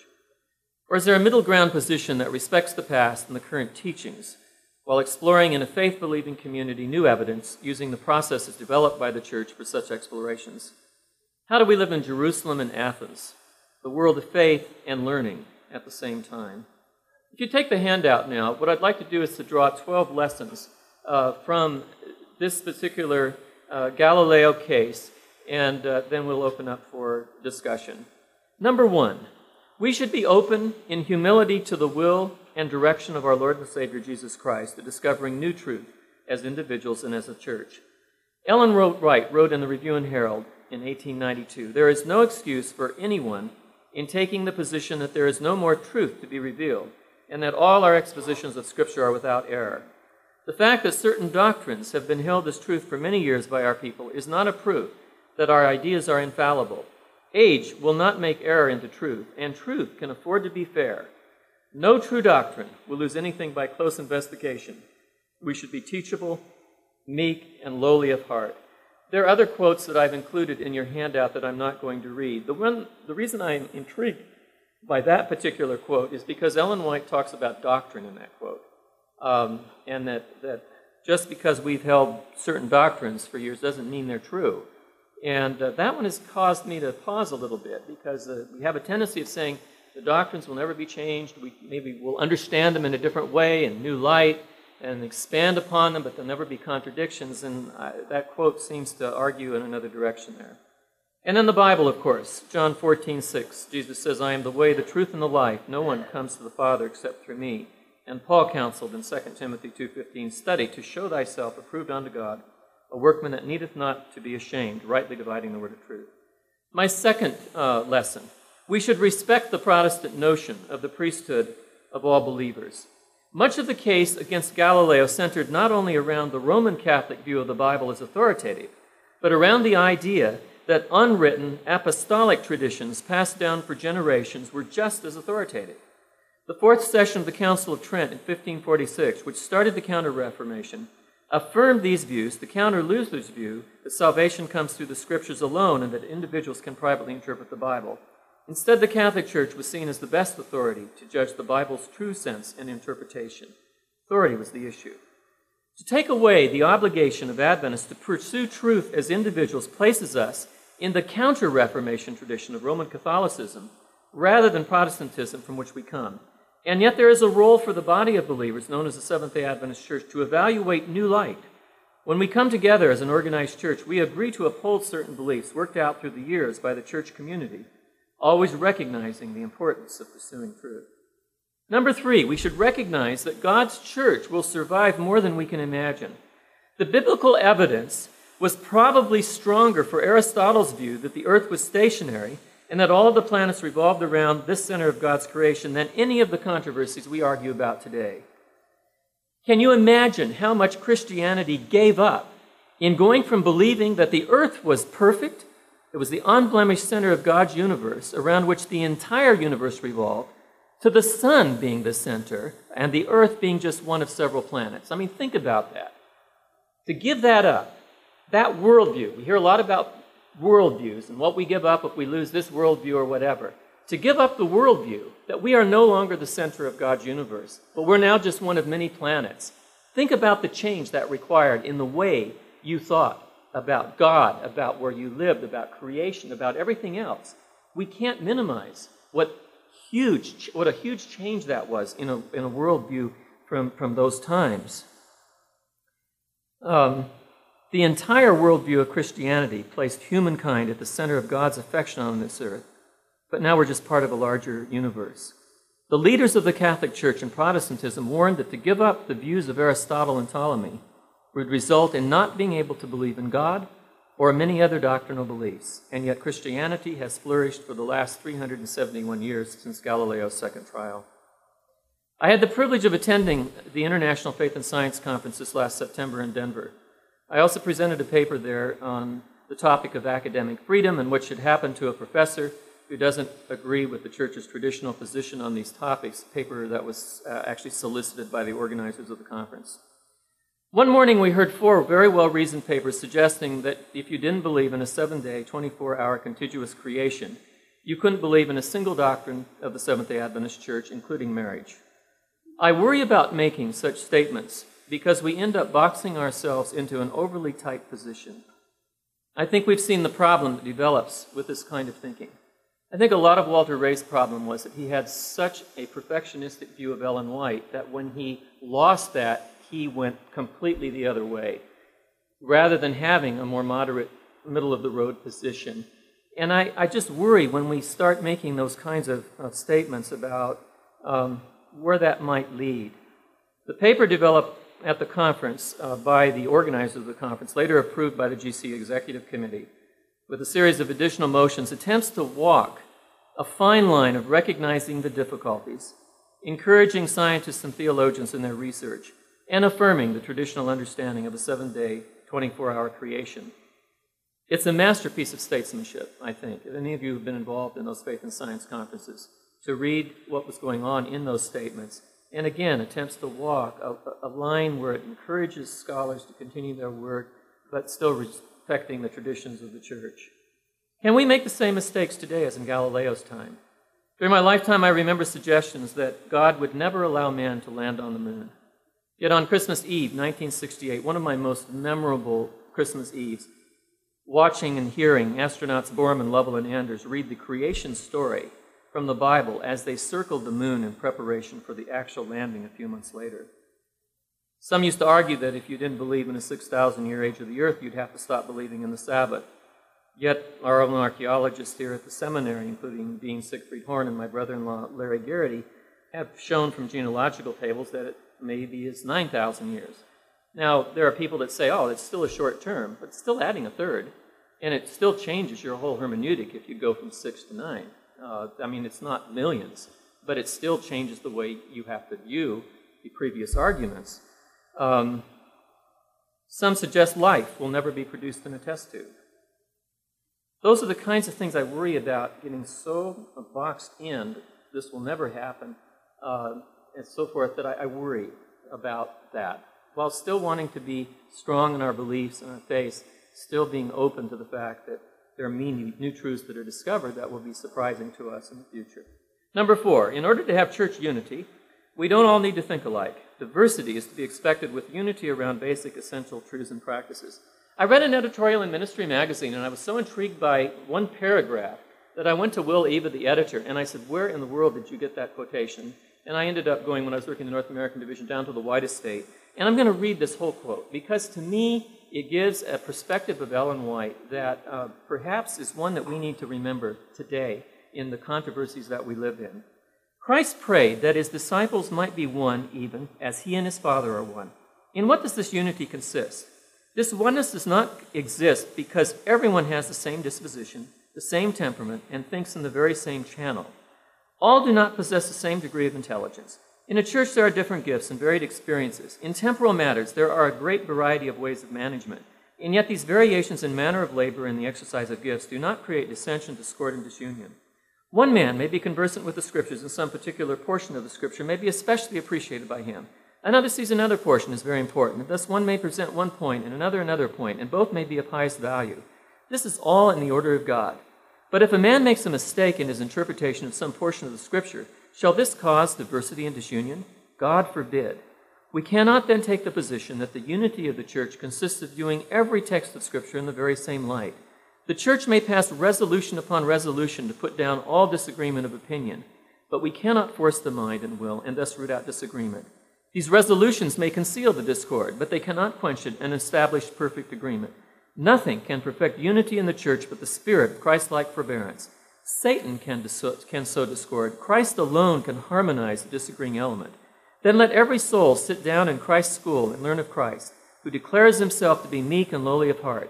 Or is there a middle ground position that respects the past and the current teachings, while exploring in a faith-believing community new evidence using the processes developed by the church for such explorations? How do we live in Jerusalem and Athens, the world of faith and learning at the same time? If you take the handout now, what I'd like to do is to draw twelve lessons uh, from this particular uh, Galileo case, and uh, then we'll open up for discussion. Number one, we should be open in humility to the will and direction of our Lord and Savior Jesus Christ, to discovering new truth as individuals and as a church. Ellen Wright wrote in the Review and Herald in eighteen ninety-two, "There is no excuse for anyone in taking the position that there is no more truth to be revealed, and that all our expositions of Scripture are without error. The fact that certain doctrines have been held as truth for many years by our people is not a proof that our ideas are infallible. Age will not make error into truth, and truth can afford to be fair. No true doctrine will lose anything by close investigation. We should be teachable, meek, and lowly of heart." There are other quotes that I've included in your handout that I'm not going to read. The, one, the reason I'm intrigued by that particular quote is because Ellen White talks about doctrine in that quote, um, and that, that just because we've held certain doctrines for years doesn't mean they're true. And uh, that one has caused me to pause a little bit, because uh, we have a tendency of saying the doctrines will never be changed. We maybe we'll understand them in a different way, in new light, and expand upon them, but there'll never be contradictions. And I, that quote seems to argue in another direction there. And then the Bible, of course. John fourteen six, Jesus says, "I am the way, the truth, and the life. No one comes to the Father except through me." And Paul counseled in Second Timothy two fifteen, "Study to show thyself approved unto God, a workman that needeth not to be ashamed, rightly dividing the word of truth." My second uh, lesson, we should respect the Protestant notion of the priesthood of all believers. Much of the case against Galileo centered not only around the Roman Catholic view of the Bible as authoritative, but around the idea that unwritten apostolic traditions passed down for generations were just as authoritative. The fourth session of the Council of Trent in fifteen forty-six, which started the Counter-Reformation, affirmed these views to counter Luther's view that salvation comes through the Scriptures alone and that individuals can privately interpret the Bible. Instead, the Catholic Church was seen as the best authority to judge the Bible's true sense and interpretation. Authority was the issue. To take away the obligation of Adventists to pursue truth as individuals places us in the counter-Reformation tradition of Roman Catholicism rather than Protestantism, from which we come. And yet there is a role for the body of believers, known as the Seventh-day Adventist Church, to evaluate new light. When we come together as an organized church, we agree to uphold certain beliefs worked out through the years by the church community, always recognizing the importance of pursuing truth. Number three, we should recognize that God's church will survive more than we can imagine. The biblical evidence was probably stronger for Aristotle's view that the earth was stationary and that all of the planets revolved around this center of God's creation than any of the controversies we argue about today. Can you imagine how much Christianity gave up in going from believing that the earth was perfect, it was the unblemished center of God's universe around which the entire universe revolved, to the sun being the center and the earth being just one of several planets? I mean, think about that. To give that up, that worldview, we hear a lot about worldviews and what we give up if we lose this worldview or whatever. To give up the worldview that we are no longer the center of God's universe, but we're now just one of many planets. Think about the change that required in the way you thought about God, about where you lived, about creation, about everything else. We can't minimize what huge, what a huge change that was in a, in a worldview from, from those times. Um, the entire worldview of Christianity placed humankind at the center of God's affection on this earth, but now we're just part of a larger universe. The leaders of the Catholic Church and Protestantism warned that to give up the views of Aristotle and Ptolemy would result in not being able to believe in God or many other doctrinal beliefs, and yet Christianity has flourished for the last three hundred seventy-one years since Galileo's second trial. I had the privilege of attending the International Faith and Science Conference this last September in Denver. I also presented a paper there on the topic of academic freedom and what should happen to a professor who doesn't agree with the church's traditional position on these topics, a paper that was uh, actually solicited by the organizers of the conference. One morning we heard four very well-reasoned papers suggesting that if you didn't believe in a seven-day, twenty-four hour contiguous creation, you couldn't believe in a single doctrine of the Seventh-day Adventist Church, including marriage. I worry about making such statements because we end up boxing ourselves into an overly tight position. I think we've seen the problem that develops with this kind of thinking. I think a lot of Walter Ray's problem was that he had such a perfectionistic view of Ellen White that when he lost that, he went completely the other way, rather than having a more moderate, middle-of-the-road position. And I, I just worry when we start making those kinds of, of statements about um, where that might lead. The paper developed at the conference uh, by the organizers of the conference, later approved by the G C Executive Committee, with a series of additional motions, attempts to walk a fine line of recognizing the difficulties, encouraging scientists and theologians in their research, and affirming the traditional understanding of a seven-day, twenty-four hour creation. It's a masterpiece of statesmanship, I think. If any of you have been involved in those faith and science conferences, to read what was going on in those statements, and again, attempts to walk a, a line where it encourages scholars to continue their work, but still respecting the traditions of the church. Can we make the same mistakes today as in Galileo's time? During my lifetime, I remember suggestions that God would never allow man to land on the moon. Yet on Christmas Eve, nineteen sixty-eight, one of my most memorable Christmas Eves, watching and hearing astronauts Borman, Lovell, and Anders read the creation story from the Bible as they circled the moon in preparation for the actual landing a few months later. Some used to argue that if you didn't believe in a six thousand year age of the earth, you'd have to stop believing in the Sabbath. Yet our own archaeologists here at the seminary, including Dean Siegfried Horn and my brother-in-law Larry Garrity, have shown from genealogical tables that it maybe is nine thousand years. Now, there are people that say, oh, it's still a short term, but it's still adding a third, and it still changes your whole hermeneutic if you go from six to nine. Uh, I mean, it's not millions, but it still changes the way you have to view the previous arguments. Um, some suggest life will never be produced in a test tube. Those are the kinds of things I worry about getting so boxed in, this will never happen, uh, and so forth, that I, I worry about that, while still wanting to be strong in our beliefs and our faith, still being open to the fact that there are many new truths that are discovered that will be surprising to us in the future. Number four, in order to have church unity, we don't all need to think alike. Diversity is to be expected with unity around basic essential truths and practices. I read an editorial in Ministry Magazine, and I was so intrigued by one paragraph that I went to Will Eva, the editor, and I said, where in the world did you get that quotation? And I ended up going, when I was working in the North American Division, down to the White Estate. And I'm going to read this whole quote, because to me, it gives a perspective of Ellen White that uh, perhaps is one that we need to remember today in the controversies that we live in. Christ prayed that his disciples might be one even as he and his Father are one. In what does this unity consist? This oneness does not exist because everyone has the same disposition, the same temperament, and thinks in the very same channel. All do not possess the same degree of intelligence. In a church, there are different gifts and varied experiences. In temporal matters, there are a great variety of ways of management. And yet these variations in manner of labor and the exercise of gifts do not create dissension, discord, and disunion. One man may be conversant with the Scriptures, and some particular portion of the Scripture may be especially appreciated by him. Another sees another portion as very important, and thus one may present one point and another another point, and both may be of highest value. This is all in the order of God. But if a man makes a mistake in his interpretation of some portion of the Scripture, shall this cause diversity and disunion? God forbid. We cannot then take the position that the unity of the church consists of viewing every text of Scripture in the very same light. The church may pass resolution upon resolution to put down all disagreement of opinion, but we cannot force the mind and will and thus root out disagreement. These resolutions may conceal the discord, but they cannot quench it and establish perfect agreement. Nothing can perfect unity in the church but the spirit of Christ-like forbearance. Satan can, dis- can sow discord. Christ alone can harmonize the disagreeing element. Then let every soul sit down in Christ's school and learn of Christ, who declares himself to be meek and lowly of heart.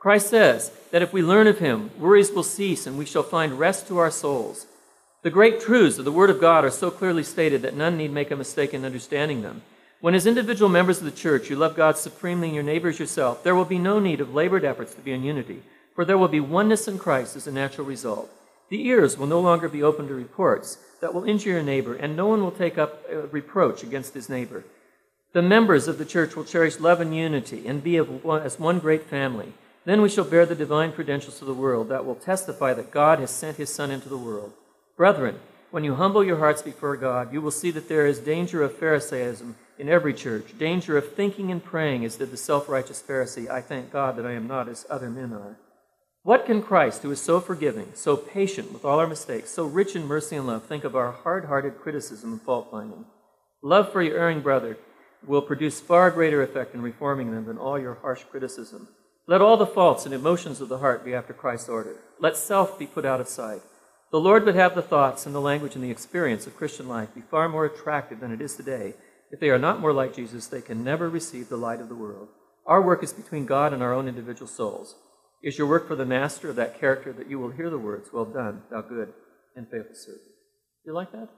Christ says that if we learn of him, worries will cease and we shall find rest to our souls. The great truths of the Word of God are so clearly stated that none need make a mistake in understanding them. When as individual members of the church you love God supremely and your neighbors yourself, there will be no need of labored efforts to be in unity, for there will be oneness in Christ as a natural result. The ears will no longer be open to reports that will injure your neighbor, and no one will take up a reproach against his neighbor. The members of the church will cherish love and unity and be of one, as one great family. Then we shall bear the divine credentials to the world that will testify that God has sent his Son into the world. Brethren, when you humble your hearts before God, you will see that there is danger of Pharisaism in every church, danger of thinking and praying as did the self-righteous Pharisee, I thank God that I am not as other men are. What can Christ, who is so forgiving, so patient with all our mistakes, so rich in mercy and love, think of our hard-hearted criticism and fault-finding? Love for your erring brother will produce far greater effect in reforming them than all your harsh criticism. Let all the faults and emotions of the heart be after Christ's order. Let self be put out of sight. The Lord would have the thoughts and the language and the experience of Christian life be far more attractive than it is today. If they are not more like Jesus, they can never receive the light of the world. Our work is between God and our own individual souls. Is your work for the master of that character that you will hear the words, well done, thou good and faithful servant. You like that?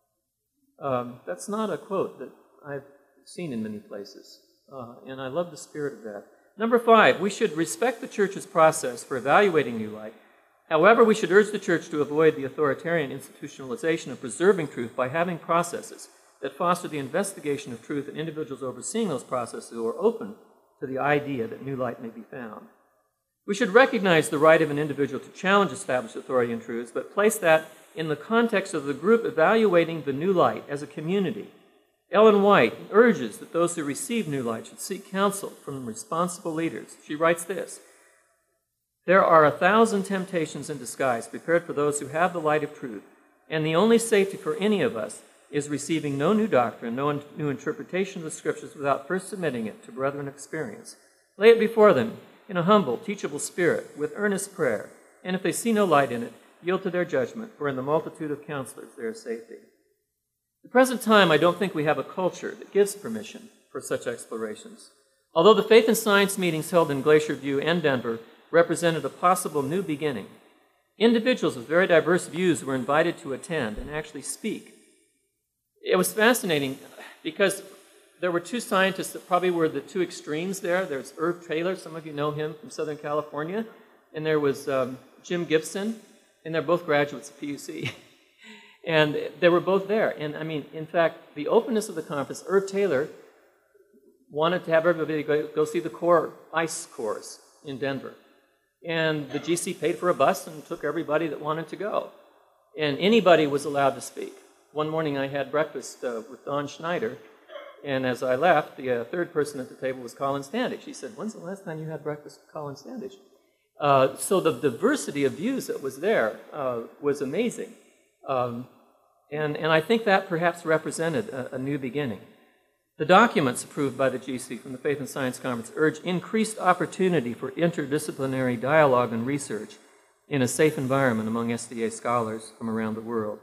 Um, that's not a quote that I've seen in many places, uh, and I love the spirit of that. Number five, we should respect the church's process for evaluating new light. However, we should urge the church to avoid the authoritarian institutionalization of preserving truth by having processes that foster the investigation of truth and individuals overseeing those processes who are open to the idea that new light may be found. We should recognize the right of an individual to challenge established authority and truths, but place that in the context of the group evaluating the new light as a community. Ellen White urges that those who receive new light should seek counsel from responsible leaders. She writes this, there are a thousand temptations in disguise prepared for those who have the light of truth, and the only safety for any of us is receiving no new doctrine, no new interpretation of the Scriptures without first submitting it to brethren experience. Lay it before them in a humble, teachable spirit, with earnest prayer, and if they see no light in it, yield to their judgment, for in the multitude of counselors there is safety. At the present time, I don't think we have a culture that gives permission for such explorations. Although the faith and science meetings held in Glacier View and Denver represented a possible new beginning, individuals with very diverse views were invited to attend and actually speak. It was fascinating because there were two scientists that probably were the two extremes there. There's Irv Taylor, some of you know him from Southern California, and there was um, Jim Gibson, and they're both graduates of P U C. And they were both there. And I mean, in fact, the openness of the conference, Irv Taylor wanted to have everybody go, go see the core ice cores in Denver. And the G C paid for a bus and took everybody that wanted to go. And anybody was allowed to speak. One morning I had breakfast uh, with Dawn Schneider, and as I left, the uh, third person at the table was Colin Standish. She said, when's the last time you had breakfast with Colin Standish? Uh, so the diversity of views that was there uh, was amazing. Um, and, and I think that perhaps represented a, a new beginning. The documents approved by the G C from the Faith and Science Conference urge increased opportunity for interdisciplinary dialogue and research in a safe environment among S D A scholars from around the world.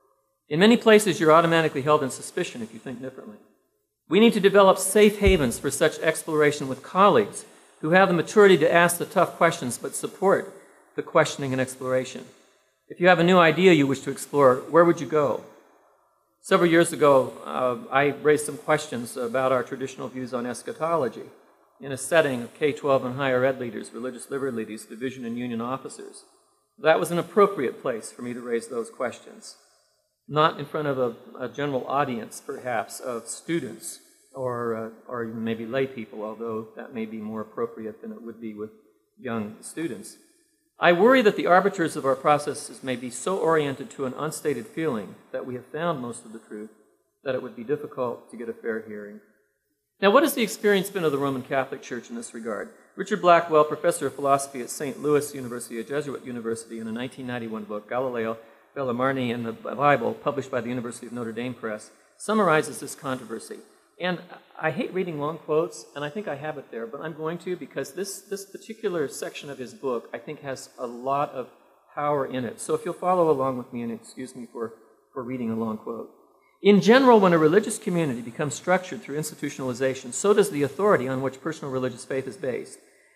In many places, you're automatically held in suspicion if you think differently. We need to develop safe havens for such exploration with colleagues who have the maturity to ask the tough questions but support the questioning and exploration. If you have a new idea you wish to explore, where would you go? Several years ago, uh, I raised some questions about our traditional views on eschatology in a setting of K twelve and higher ed leaders, religious liberty leaders, division and union officers. That was an appropriate place for me to raise those questions. Not in front of a, a general audience, perhaps, of students or, uh, or maybe lay people, although that may be more appropriate than it would be with young students. I worry that the arbiters of our processes may be so oriented to an unstated feeling that we have found most of the truth that it would be difficult to get a fair hearing. Now, what has the experience been of the Roman Catholic Church in this regard? Richard Blackwell, professor of philosophy at Saint Louis University, a Jesuit university, in a nineteen ninety-one book, Galileo, Bellarmine, and the Bible, published by the University of Notre Dame Press, summarizes this controversy. And I hate reading long quotes, and I think I have it there, but I'm going to because this, this particular section of his book, I think, has a lot of power in it. So if you'll follow along with me, and excuse me for, for reading a long quote. In general, when a religious community becomes structured through institutionalization, so does the authority on which personal religious faith is based.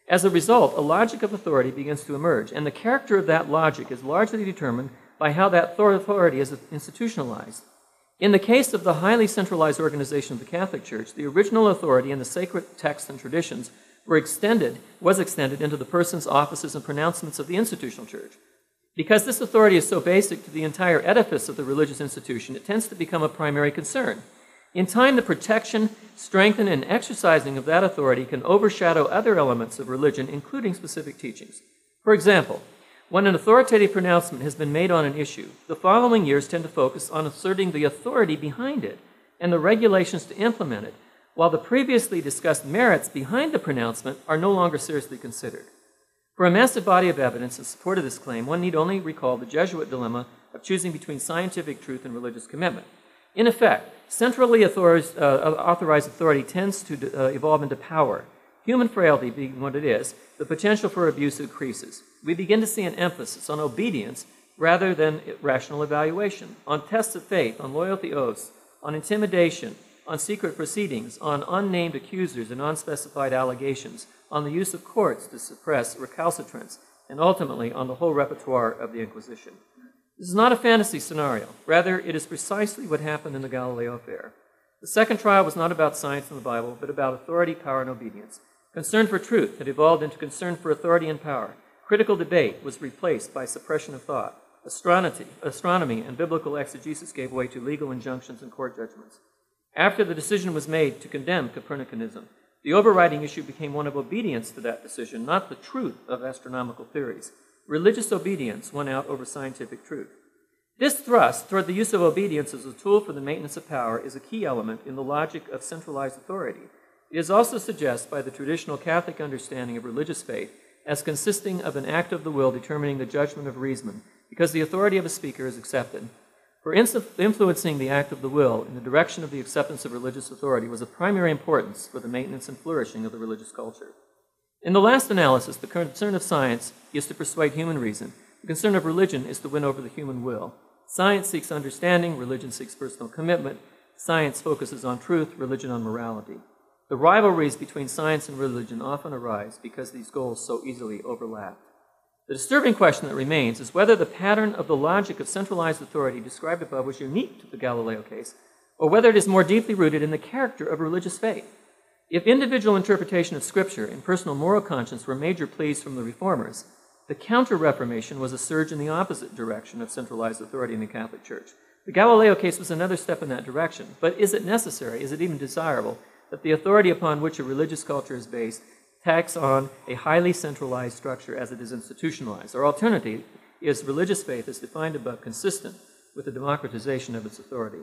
As a result, a logic of authority begins to emerge, and the character of that logic is largely determined by how that authority is institutionalized. In the case of the highly centralized organization of the Catholic Church, the original authority in the sacred texts and traditions were extended, was extended into the persons, offices, and pronouncements of the institutional church. Because this authority is so basic to the entire edifice of the religious institution, it tends to become a primary concern. In time, the protection, strengthening, and exercising of that authority can overshadow other elements of religion, including specific teachings. For example, when an authoritative pronouncement has been made on an issue, the following years tend to focus on asserting the authority behind it and the regulations to implement it, while the previously discussed merits behind the pronouncement are no longer seriously considered. For a massive body of evidence in support of this claim, one need only recall the Jesuit dilemma of choosing between scientific truth and religious commitment. In effect, centrally authorized, uh, authorized authority tends to uh, evolve into power. Human frailty being what it is, the potential for abuse increases. We begin to see an emphasis on obedience rather than rational evaluation, on tests of faith, on loyalty oaths, on intimidation, on secret proceedings, on unnamed accusers and unspecified allegations, on the use of courts to suppress recalcitrants, and ultimately on the whole repertoire of the Inquisition. This is not a fantasy scenario. Rather, it is precisely what happened in the Galileo affair. The second trial was not about science and the Bible, but about authority, power, and obedience. Concern for truth had evolved into concern for authority and power. Critical debate was replaced by suppression of thought. Astronomy, astronomy and biblical exegesis gave way to legal injunctions and court judgments. After the decision was made to condemn Copernicanism, the overriding issue became one of obedience to that decision, not the truth of astronomical theories. Religious obedience won out over scientific truth. This thrust toward the use of obedience as a tool for the maintenance of power is a key element in the logic of centralized authority. It is also suggested by the traditional Catholic understanding of religious faith as consisting of an act of the will determining the judgment of reason, because the authority of a speaker is accepted. For influencing the act of the will in the direction of the acceptance of religious authority was of primary importance for the maintenance and flourishing of the religious culture. In the last analysis, the concern of science is to persuade human reason. The concern of religion is to win over the human will. Science seeks understanding, religion seeks personal commitment. Science focuses on truth, religion on morality. The rivalries between science and religion often arise because these goals so easily overlap. The disturbing question that remains is whether the pattern of the logic of centralized authority described above was unique to the Galileo case, or whether it is more deeply rooted in the character of religious faith. If individual interpretation of Scripture and personal moral conscience were major pleas from the Reformers, the Counter-Reformation was a surge in the opposite direction of centralized authority in the Catholic Church. The Galileo case was another step in that direction, but is it necessary, is it even desirable, that the authority upon which a religious culture is based tacks on a highly centralized structure as it is institutionalized? Our alternative is religious faith as defined above consistent with the democratization of its authority.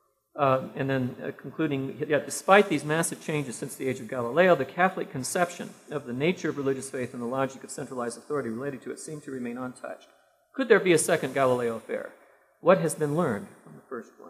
Uh, and then uh, concluding, yet despite these massive changes since the age of Galileo, the Catholic conception of the nature of religious faith and the logic of centralized authority related to it seem to remain untouched. Could there be a second Galileo affair? What has been learned from the first one?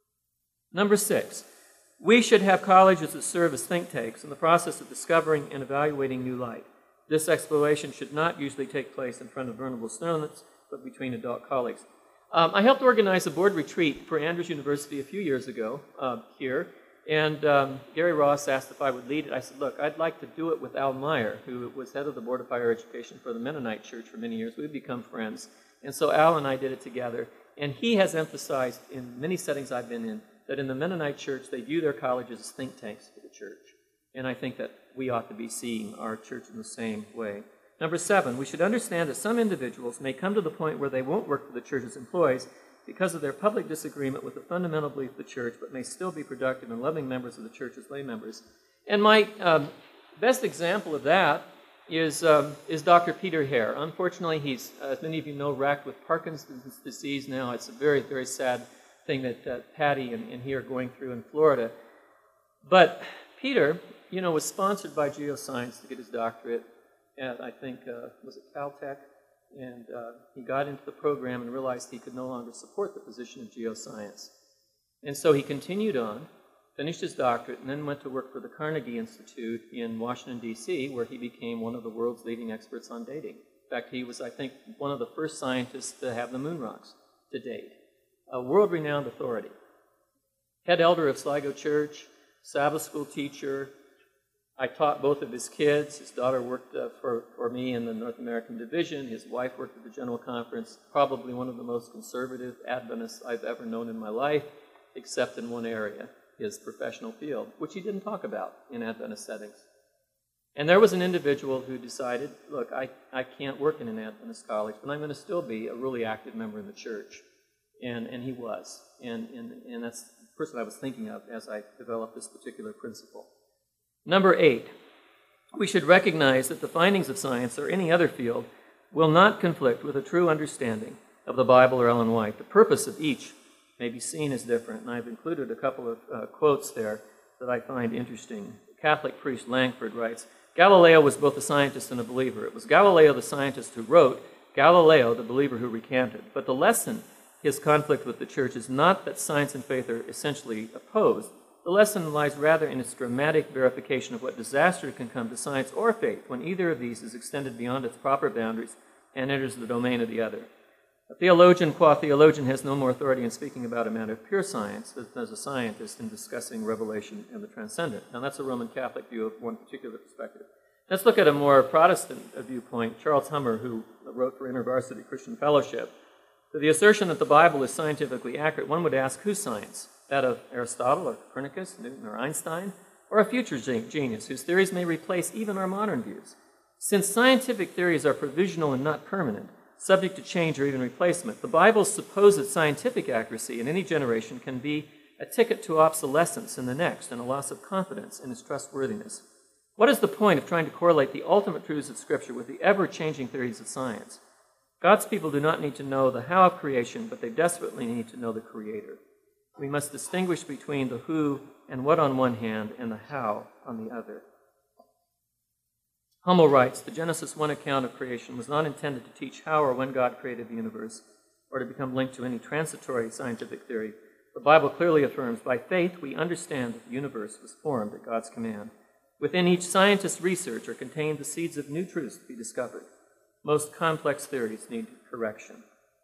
Number six, we should have colleges that serve as think tanks in the process of discovering and evaluating new light. This exploration should not usually take place in front of vulnerable students, but between adult colleagues. Um, I helped organize a board retreat for Andrews University a few years ago uh, here, and um, Gary Ross asked if I would lead it. I said, look, I'd like to do it with Al Meyer, who was head of the Board of Higher Education for the Mennonite Church for many years. We've become friends. And so Al and I did it together. And he has emphasized in many settings I've been in that in the Mennonite Church, they view their colleges as think tanks for the church. And I think that we ought to be seeing our church in the same way. Number seven, we should understand that some individuals may come to the point where they won't work for the church's employees because of their public disagreement with the fundamental belief of the church, but may still be productive and loving members of the church as lay members. And my um, best example of that is, um, is Doctor Peter Hare. Unfortunately, he's, as many of you know, racked with Parkinson's disease now. It's a very, very sad thing that uh, Patty and, and he are going through in Florida. But Peter, you know, was sponsored by Geoscience to get his doctorate at, I think, uh, was it Caltech? And uh, he got into the program and realized he could no longer support the position of geoscience. And so he continued on, finished his doctorate, and then went to work for the Carnegie Institute in Washington, D C, where he became one of the world's leading experts on dating. In fact, he was, I think, one of the first scientists to have the moon rocks to date. A world-renowned authority. Head elder of Sligo Church, Sabbath school teacher, I taught both of his kids. His daughter worked uh, for, for me in the North American Division. His wife worked at the General Conference. Probably one of the most conservative Adventists I've ever known in my life, except in one area, his professional field, which he didn't talk about in Adventist settings. And there was an individual who decided, look, I, I can't work in an Adventist college, but I'm going to still be a really active member in the church. And, and he was. And, and, and that's the person I was thinking of as I developed this particular principle. Number eight, we should recognize that the findings of science or any other field will not conflict with a true understanding of the Bible or Ellen White. The purpose of each may be seen as different, and I've included a couple of uh, quotes there that I find interesting. Catholic priest Langford writes, Galileo was both a scientist and a believer. It was Galileo the scientist who wrote, Galileo the believer who recanted. But the lesson, his conflict with the church, is not that science and faith are essentially opposed. The lesson lies rather in its dramatic verification of what disaster can come to science or faith when either of these is extended beyond its proper boundaries and enters the domain of the other. A theologian, qua theologian, has no more authority in speaking about a matter of pure science than as a scientist in discussing revelation and the transcendent. Now, that's a Roman Catholic view of one particular perspective. Let's look at a more Protestant viewpoint. Charles Hummer, who wrote for InterVarsity Christian Fellowship, to the assertion that the Bible is scientifically accurate, one would ask, whose science? That of Aristotle or Copernicus, Newton or Einstein, or a future genius whose theories may replace even our modern views? Since scientific theories are provisional and not permanent, subject to change or even replacement, the Bible's supposed scientific accuracy in any generation can be a ticket to obsolescence in the next and a loss of confidence in its trustworthiness. What is the point of trying to correlate the ultimate truths of Scripture with the ever-changing theories of science? God's people do not need to know the how of creation, but they desperately need to know the Creator. We must distinguish between the who and what on one hand and the how on the other. Hummel writes, the Genesis one account of creation was not intended to teach how or when God created the universe or to become linked to any transitory scientific theory. The Bible clearly affirms, by faith we understand that the universe was formed at God's command. Within each scientist's research are contained the seeds of new truths to be discovered. Most complex theories need correction.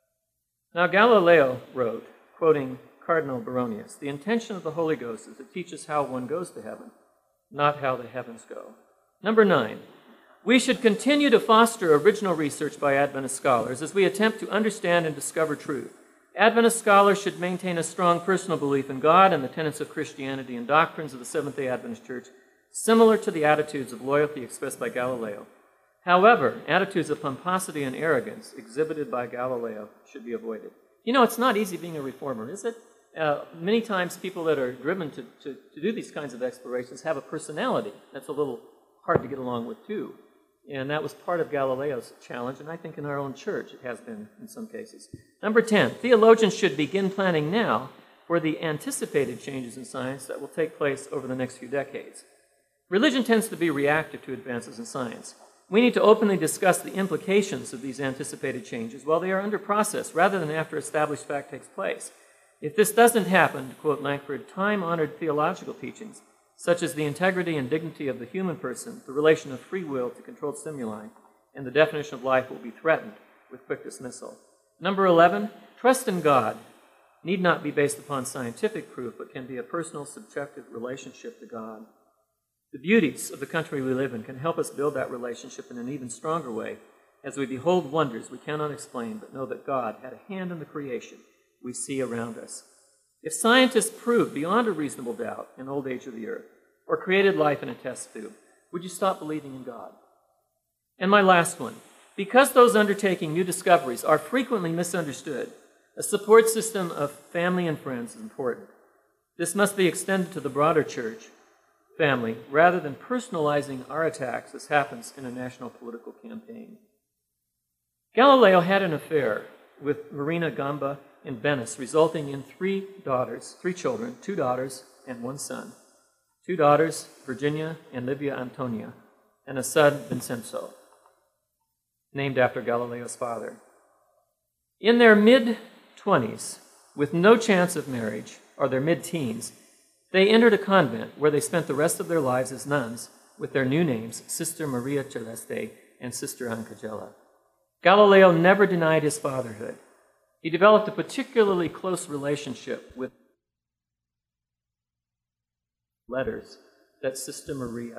Now Galileo wrote, quoting Cardinal Baronius, the intention of the Holy Ghost is to teach us how one goes to heaven, not how the heavens go. Number nine, we should continue to foster original research by Adventist scholars as we attempt to understand and discover truth. Adventist scholars should maintain a strong personal belief in God and the tenets of Christianity and doctrines of the Seventh-day Adventist Church, similar to the attitudes of loyalty expressed by Galileo. However, attitudes of pomposity and arrogance exhibited by Galileo should be avoided. You know, it's not easy being a reformer, is it? Uh, many times people that are driven to, to, to do these kinds of explorations have a personality that's a little hard to get along with too. And that was part of Galileo's challenge, and I think in our own church it has been in some cases. Number ten, theologians should begin planning now for the anticipated changes in science that will take place over the next few decades. Religion tends to be reactive to advances in science. We need to openly discuss the implications of these anticipated changes while they are under process rather than after established fact takes place. If this doesn't happen, to quote Langford, time-honored theological teachings, such as the integrity and dignity of the human person, the relation of free will to controlled stimuli, and the definition of life will be threatened with quick dismissal. Number eleven, trust in God need not be based upon scientific proof, but can be a personal, subjective relationship to God. The beauties of the country we live in can help us build that relationship in an even stronger way as we behold wonders we cannot explain, but know that God had a hand in the creation we see around us. If scientists proved beyond a reasonable doubt an old age of the earth, or created life in a test tube, would you stop believing in God? And my last one, because those undertaking new discoveries are frequently misunderstood, a support system of family and friends is important. This must be extended to the broader church family rather than personalizing our attacks as happens in a national political campaign. Galileo had an affair with Marina Gamba in Venice, resulting in three daughters, three children, two daughters and one son. Two daughters, Virginia and Livia Antonia, and a son, Vincenzo, named after Galileo's father. In their mid-twenties, with no chance of marriage, or their mid-teens, they entered a convent where they spent the rest of their lives as nuns with their new names, Sister Maria Celeste and Sister Ancagella. Galileo never denied his fatherhood. He developed a particularly close relationship with letters that Sister Maria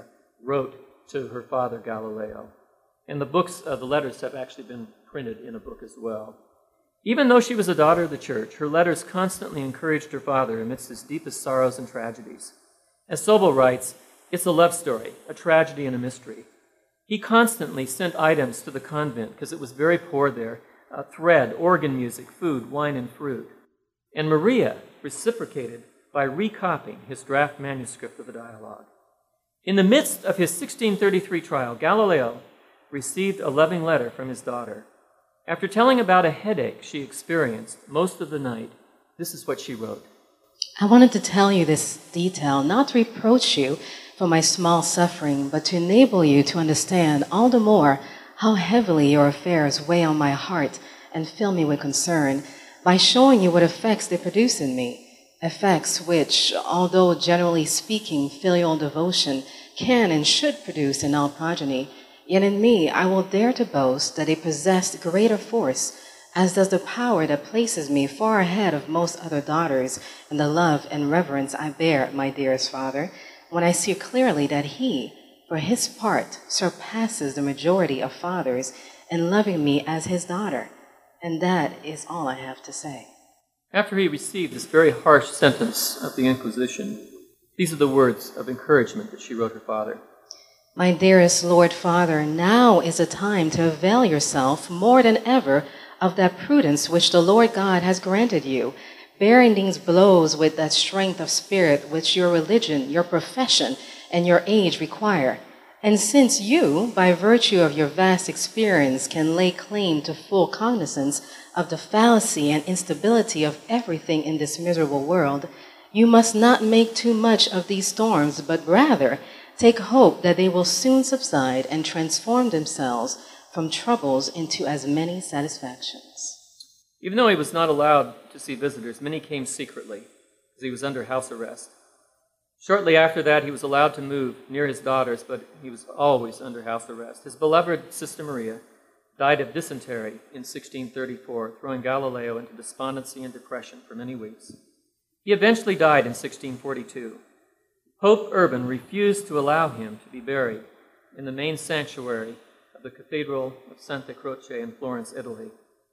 wrote to her father Galileo. And the books, uh, the letters have actually been printed in a book as well. Even though she was a daughter of the church, her letters constantly encouraged her father amidst his deepest sorrows and tragedies. As Sobel writes, it's a love story, a tragedy and a mystery. He constantly sent items to the convent because it was very poor there, uh, thread, organ music, food, wine, and fruit. And Maria reciprocated by recopying his draft manuscript of the dialogue. In the midst of his sixteen thirty-three trial, Galileo received a loving letter from his daughter. After telling about a headache she experienced most of the night, this is what she wrote. I wanted to tell you this detail, not to reproach you for my small suffering, but to enable you to understand all the more how heavily your affairs weigh on my heart and fill me with concern, by showing you what effects they produce in me, effects which, although generally speaking filial devotion can and should produce in all progeny, yet in me I will dare to boast that they possess greater force, as does the power that places me far ahead of most other daughters in the love and reverence I bear my dearest father, when I see clearly that he, for his part, surpasses the majority of fathers in loving me as his daughter. And that is all I have to say. After he received this very harsh sentence of the Inquisition, these are the words of encouragement that she wrote her father. My dearest Lord Father, now is the time to avail yourself more than ever of that prudence which the Lord God has granted you, bearing these blows with that strength of spirit which your religion, your profession, and your age require. And since you, by virtue of your vast experience, can lay claim to full cognizance of the fallacy and instability of everything in this miserable world, you must not make too much of these storms, but rather take hope that they will soon subside and transform themselves from troubles into as many satisfactions. Even though he was not allowed to see visitors, many came secretly, as he was under house arrest. Shortly after that, he was allowed to move near his daughters, but he was always under house arrest. His beloved Sister Maria died of dysentery in sixteen thirty-four, throwing Galileo into despondency and depression for many weeks. He eventually died in sixteen forty-two. Pope Urban refused to allow him to be buried in the main sanctuary of the Cathedral of Santa Croce in Florence, Italy.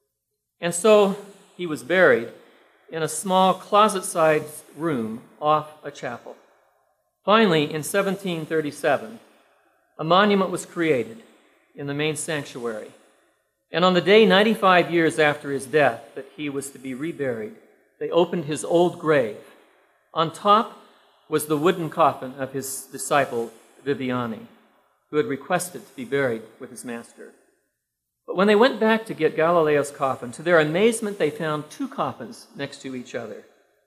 And so he was buried in a small closet-sized room off a chapel. Finally, in seventeen thirty-seven, a monument was created in the main sanctuary. And on the day ninety-five years after his death that he was to be reburied, they opened his old grave. On top was the wooden coffin of his disciple Viviani, who had requested to be buried with his master. But when they went back to get Galileo's coffin, to their amazement they found two coffins next to each other.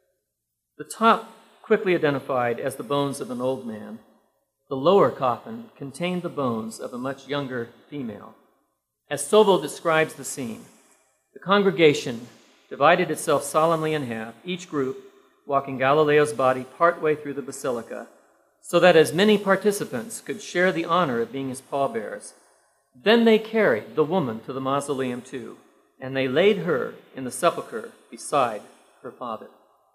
The top quickly identified as the bones of an old man. The lower coffin contained the bones of a much younger female. As Sobel describes the scene, the congregation divided itself solemnly in half, each group walking Galileo's body partway through the basilica, so that as many participants could share the honor of being his pallbearers. Then they carried the woman to the mausoleum too, and they laid her in the sepulchre beside her father.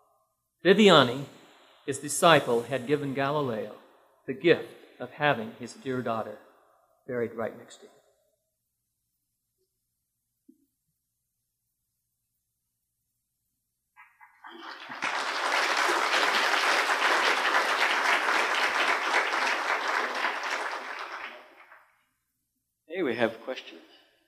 Viviani, his disciple, had given Galileo the gift of having his dear daughter buried right next to him. Hey, we have questions.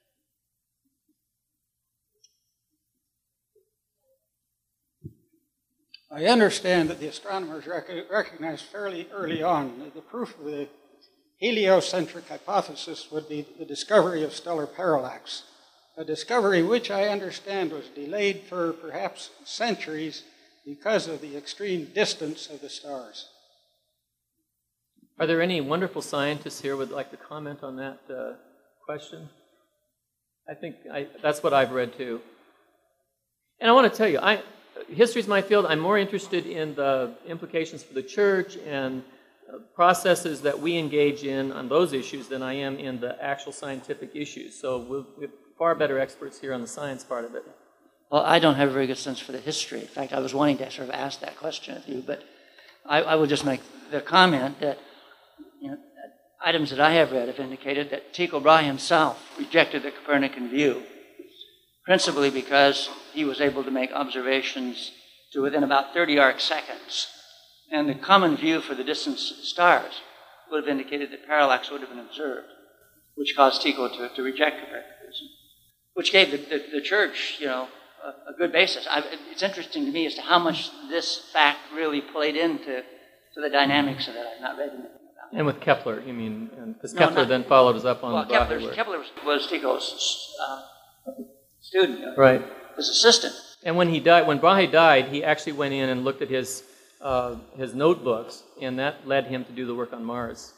I understand that the astronomers rec- recognized fairly early on that the proof of the heliocentric hypothesis would be the discovery of stellar parallax, a discovery which I understand was delayed for perhaps centuries because of the extreme distance of the stars. Are there any wonderful scientists here who would like to comment on that uh, question? I think I, that's what I've read too. And I want to tell you, I, history is my field. I'm more interested in the implications for the church and uh, processes that we engage in on those issues than I am in the actual scientific issues. So we'll, we're far better experts here on the science part of it. Well, I don't have a very good sense for the history. In fact, I was wanting to sort of ask that question of you, but I, I will just make the comment that, you know, items that I have read have indicated that Tycho Brahe himself rejected the Copernican view, principally because he was able to make observations to within about thirty arc seconds. And the common view for the distant stars would have indicated that parallax would have been observed, which caused Tycho to, to reject Copernicanism, which gave the, the, the church, you know, a, a good basis. I, it's interesting to me as to how much this fact really played into to the dynamics of it. I've not read anything about it. And with Kepler, you mean, because No, Kepler not- then followed us up on Well, the Kepler, Brahe work. Kepler was, was Tycho's uh, student, you know, Right. his assistant. And when he died, when Brahe died, he actually went in and looked at his uh, his notebooks, and that led him to do the work on Mars.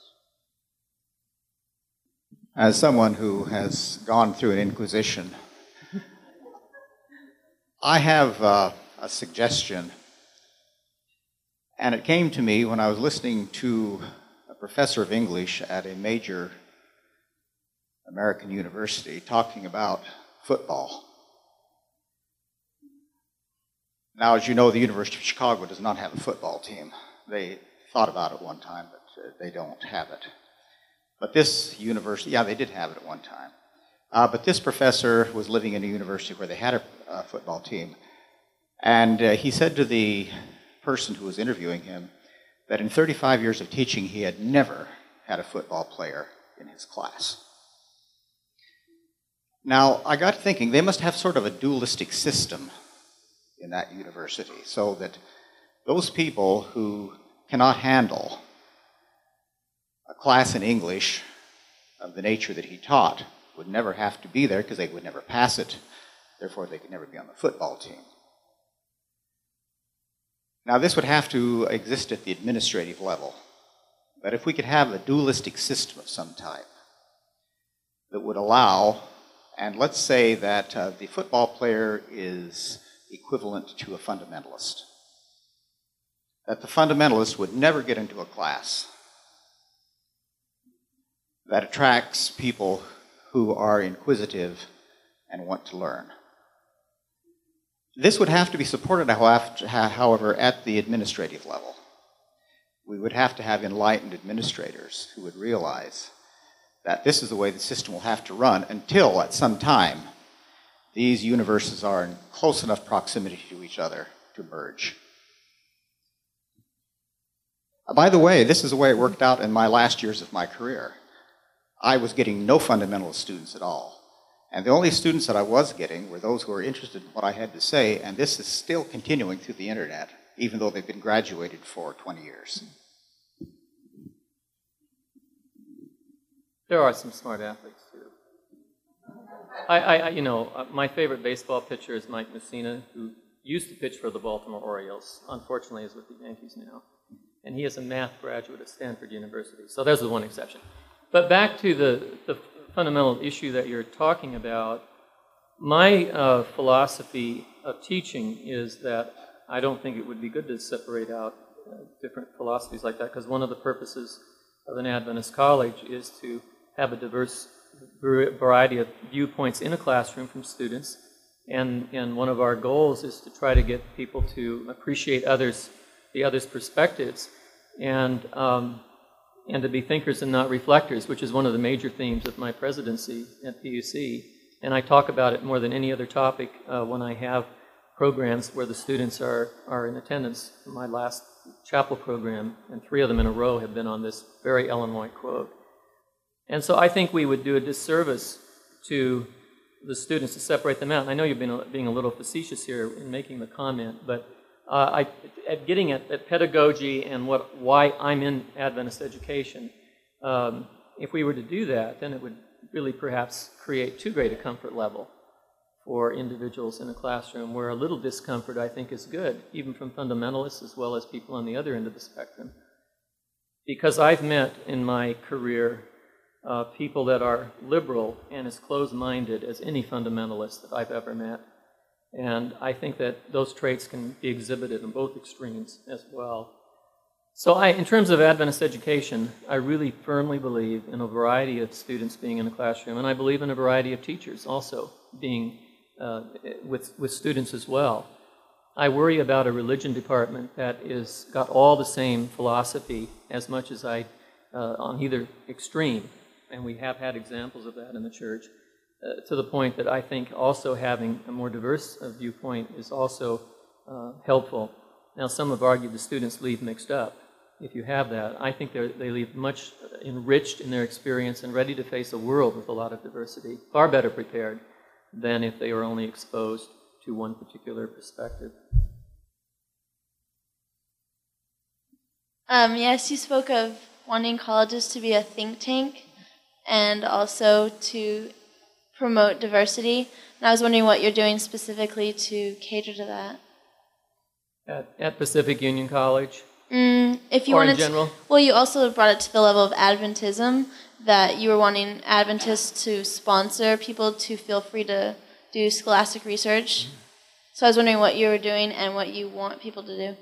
As someone who has gone through an inquisition, I have uh, a suggestion, and it came to me when I was listening to a professor of English at a major American university talking about football. Now, as you know, the University of Chicago does not have a football team. They thought about it one time, but uh, they don't have it. But this university, yeah, they did have it at one time. Uh, but this professor was living in a university where they had a, a football team. And uh, he said to the person who was interviewing him that in thirty-five years of teaching, he had never had a football player in his class. Now, I got thinking, they must have sort of a dualistic system in that university, so that those people who cannot handle a class in English of the nature that he taught would never have to be there because they would never pass it. Therefore, they could never be on the football team. Now, this would have to exist at the administrative level. But if we could have a dualistic system of some type that would allow, and let's say that uh, the football player is equivalent to a fundamentalist, that the fundamentalist would never get into a class that attracts people who are inquisitive and want to learn. This would have to be supported, however, at the administrative level. We would have to have enlightened administrators who would realize that this is the way the system will have to run until, at some time, these universes are in close enough proximity to each other to merge. By the way, this is the way it worked out in my last years of my career. I was getting no fundamentalist students at all. And the only students that I was getting were those who were interested in what I had to say, and this is still continuing through the internet, even though they've been graduated for twenty years. There are some smart athletes, too. I, I, you know, my favorite baseball pitcher is Mike Mussina, who used to pitch for the Baltimore Orioles. Unfortunately, is with the Yankees now. And he is a math graduate at Stanford University. So there's the one exception. But back to the, the fundamental issue that you're talking about, my uh, philosophy of teaching is that I don't think it would be good to separate out uh, different philosophies like that, because one of the purposes of an Adventist college is to have a diverse variety of viewpoints in a classroom from students. And, and one of our goals is to try to get people to appreciate others, the others' perspectives, and, um, and to be thinkers and not reflectors, which is one of the major themes of my presidency at P U C. And I talk about it more than any other topic uh, when I have programs where the students are, are in attendance. My last chapel program, and three of them in a row, have been on this very Ellen White quote. And so I think we would do a disservice to the students to separate them out. And I know you've been being a little facetious here in making the comment, but uh, I, at getting at, at pedagogy and what, why I'm in Adventist education, um, if we were to do that, then it would really perhaps create too great a comfort level for individuals in a classroom, where a little discomfort, I think, is good, even from fundamentalists as well as people on the other end of the spectrum. Because I've met in my career uh, people that are liberal and as closed-minded as any fundamentalist that I've ever met. And I think that those traits can be exhibited in both extremes as well. So I, in terms of Adventist education, I really firmly believe in a variety of students being in a classroom, and I believe in a variety of teachers also being uh, with, with students as well. I worry about a religion department that is got all the same philosophy as much as I uh, on either extreme, and we have had examples of that in the church, uh, to the point that I think also having a more diverse uh, viewpoint is also uh, helpful. Now, some have argued the students leave mixed up. If you have that, I think they leave much enriched in their experience and ready to face a world with a lot of diversity, far better prepared than if they were only exposed to one particular perspective. Um, yes, you spoke of wanting colleges to be a think tank and also to promote diversity. And I was wondering what you're doing specifically to cater to that. At, at Pacific Union College? Mm, if you or wanted in general? To, well, you also brought it to the level of Adventism, that you were wanting Adventists to sponsor people to feel free to do scholastic research. So I was wondering what you were doing and what you want people to do.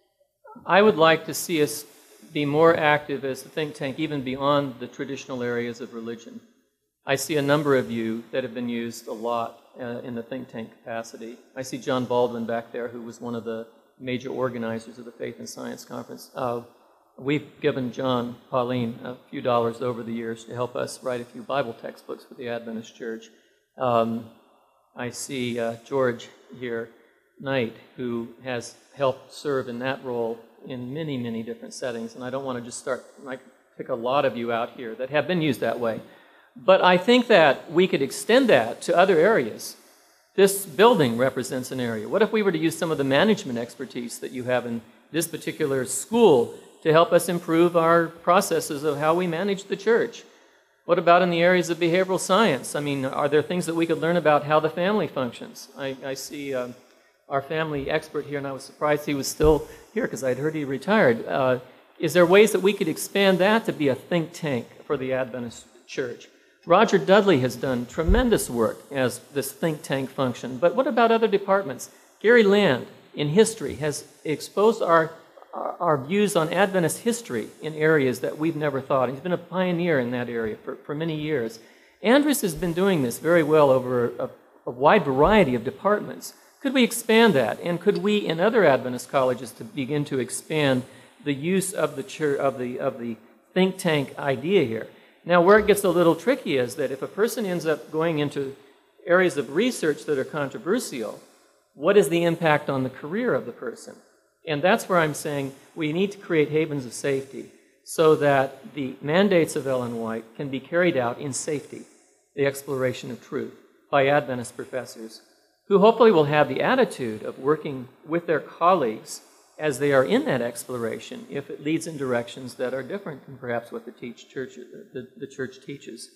I would like to see us be more active as a think tank, even beyond the traditional areas of religion. I see a number of you that have been used a lot uh, in the think tank capacity. I see John Baldwin back there, who was one of the major organizers of the Faith and Science Conference. Uh, we've given John Pauline a few dollars over the years to help us write a few Bible textbooks for the Adventist Church. Um, I see uh, George here, Knight, who has helped serve in that role in many, many different settings. And I don't want to just start, I could pick a lot of you out here that have been used that way. But I think that we could extend that to other areas. This building represents an area. What if we were to use some of the management expertise that you have in this particular school to help us improve our processes of how we manage the church? What about in the areas of behavioral science? I mean, are there things that we could learn about how the family functions? I, I see um, our family expert here, and I was surprised he was still here because I'd heard he retired. Uh, is there ways that we could expand that to be a think tank for the Adventist Church? Roger Dudley has done tremendous work as this think tank function, but what about other departments? Gary Land, in history, has exposed our, our, our views on Adventist history in areas that we've never thought. He's been a pioneer in that area for, for many years. Andrews has been doing this very well over a, a wide variety of departments. Could we expand that? And could we, in other Adventist colleges, to begin to expand the use of the, church, of the, of the think tank idea here? Now, where it gets a little tricky is that if a person ends up going into areas of research that are controversial, what is the impact on the career of the person? And that's where I'm saying we need to create havens of safety so that the mandates of Ellen White can be carried out in safety, the exploration of truth, by Adventist professors, who hopefully will have the attitude of working with their colleagues as they are in that exploration, if it leads in directions that are different than perhaps what the, teach church, the, the church teaches.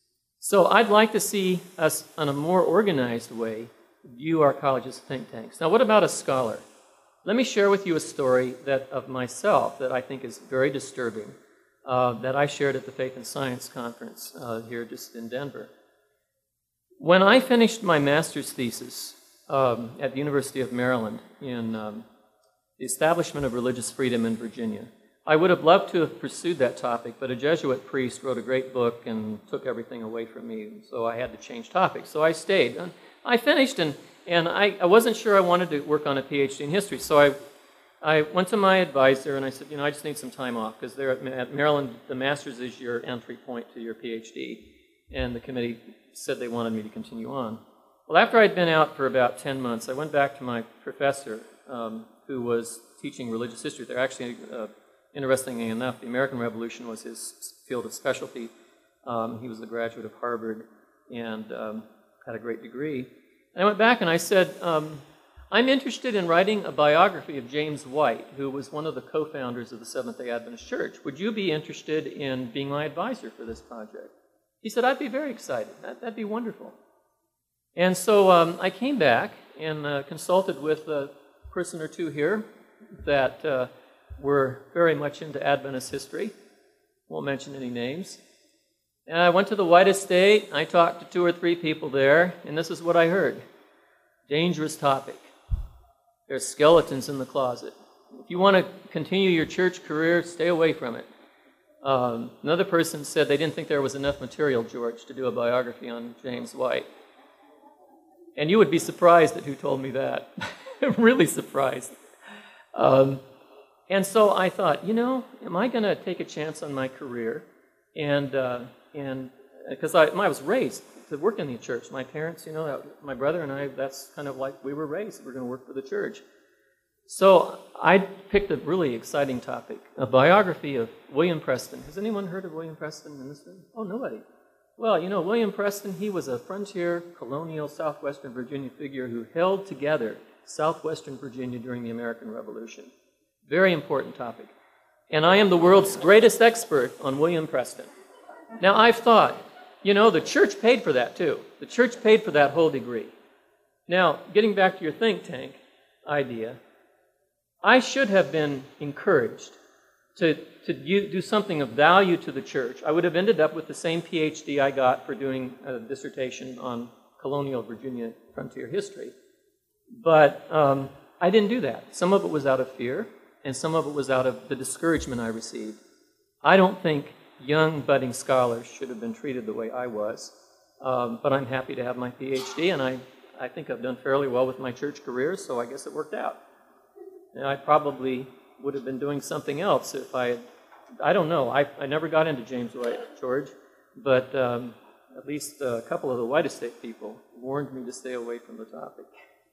So I'd like to see us, in a more organized way, view our colleges as think tanks. Now, what about a scholar? Let me share with you a story that of myself that I think is very disturbing, uh, that I shared at the Faith and Science Conference uh, here just in Denver. When I finished my master's thesis um, at the University of Maryland in um, the establishment of religious freedom in Virginia, I would have loved to have pursued that topic, but a Jesuit priest wrote a great book and took everything away from me, so I had to change topics. So I stayed. I finished, and, and I, I wasn't sure I wanted to work on a PhD in history, so I, I went to my advisor and I said, you know, I just need some time off, because there at Maryland, the master's is your entry point to your PhD, and the committee said they wanted me to continue on. Well, after I'd been out for about ten months, I went back to my professor, um, who was teaching religious history there. Actually, uh, interestingly enough, the American Revolution was his field of specialty. Um, he was a graduate of Harvard and um, had a great degree. And I went back and I said, um, I'm interested in writing a biography of James White, who was one of the co-founders of the Seventh-day Adventist Church. Would you be interested in being my advisor for this project? He said, I'd be very excited. That, that'd be wonderful. And so um, I came back and uh, consulted with a person or two here that uh, were very much into Adventist history. Won't mention any names. And I went to the White Estate. I talked to two or three people there, and this is what I heard. Dangerous topic. There's skeletons in the closet. If you want to continue your church career, stay away from it. Um, another person said they didn't think there was enough material, George, to do a biography on James White. And you would be surprised at who told me that. I'm really surprised. Um, And so I thought, you know, am I going to take a chance on my career? And uh, and because I, I was raised to work in the church. My parents, you know, my brother and I, that's kind of like we were raised. We're going to work for the church. So I picked a really exciting topic, a biography of William Preston. Has anyone heard of William Preston in this room? Oh, nobody. Well, you know, William Preston, he was a frontier, colonial, southwestern Virginia figure who held together southwestern Virginia during the American Revolution. Very important topic. And I am the world's greatest expert on William Preston. Now, I've thought, you know, the church paid for that too. The church paid for that whole degree. Now, getting back to your think tank idea, I should have been encouraged to, to do something of value to the church. I would have ended up with the same P H D I got for doing a dissertation on colonial Virginia frontier history. But um, I didn't do that. Some of it was out of fear, and some of it was out of the discouragement I received. I don't think young budding scholars should have been treated the way I was, um, but I'm happy to have my P H D, and I, I think I've done fairly well with my church career, so I guess it worked out. And I probably would have been doing something else if I had, I don't know, I, I never got into James White, George, but um, at least a couple of the White Estate people warned me to stay away from the topic.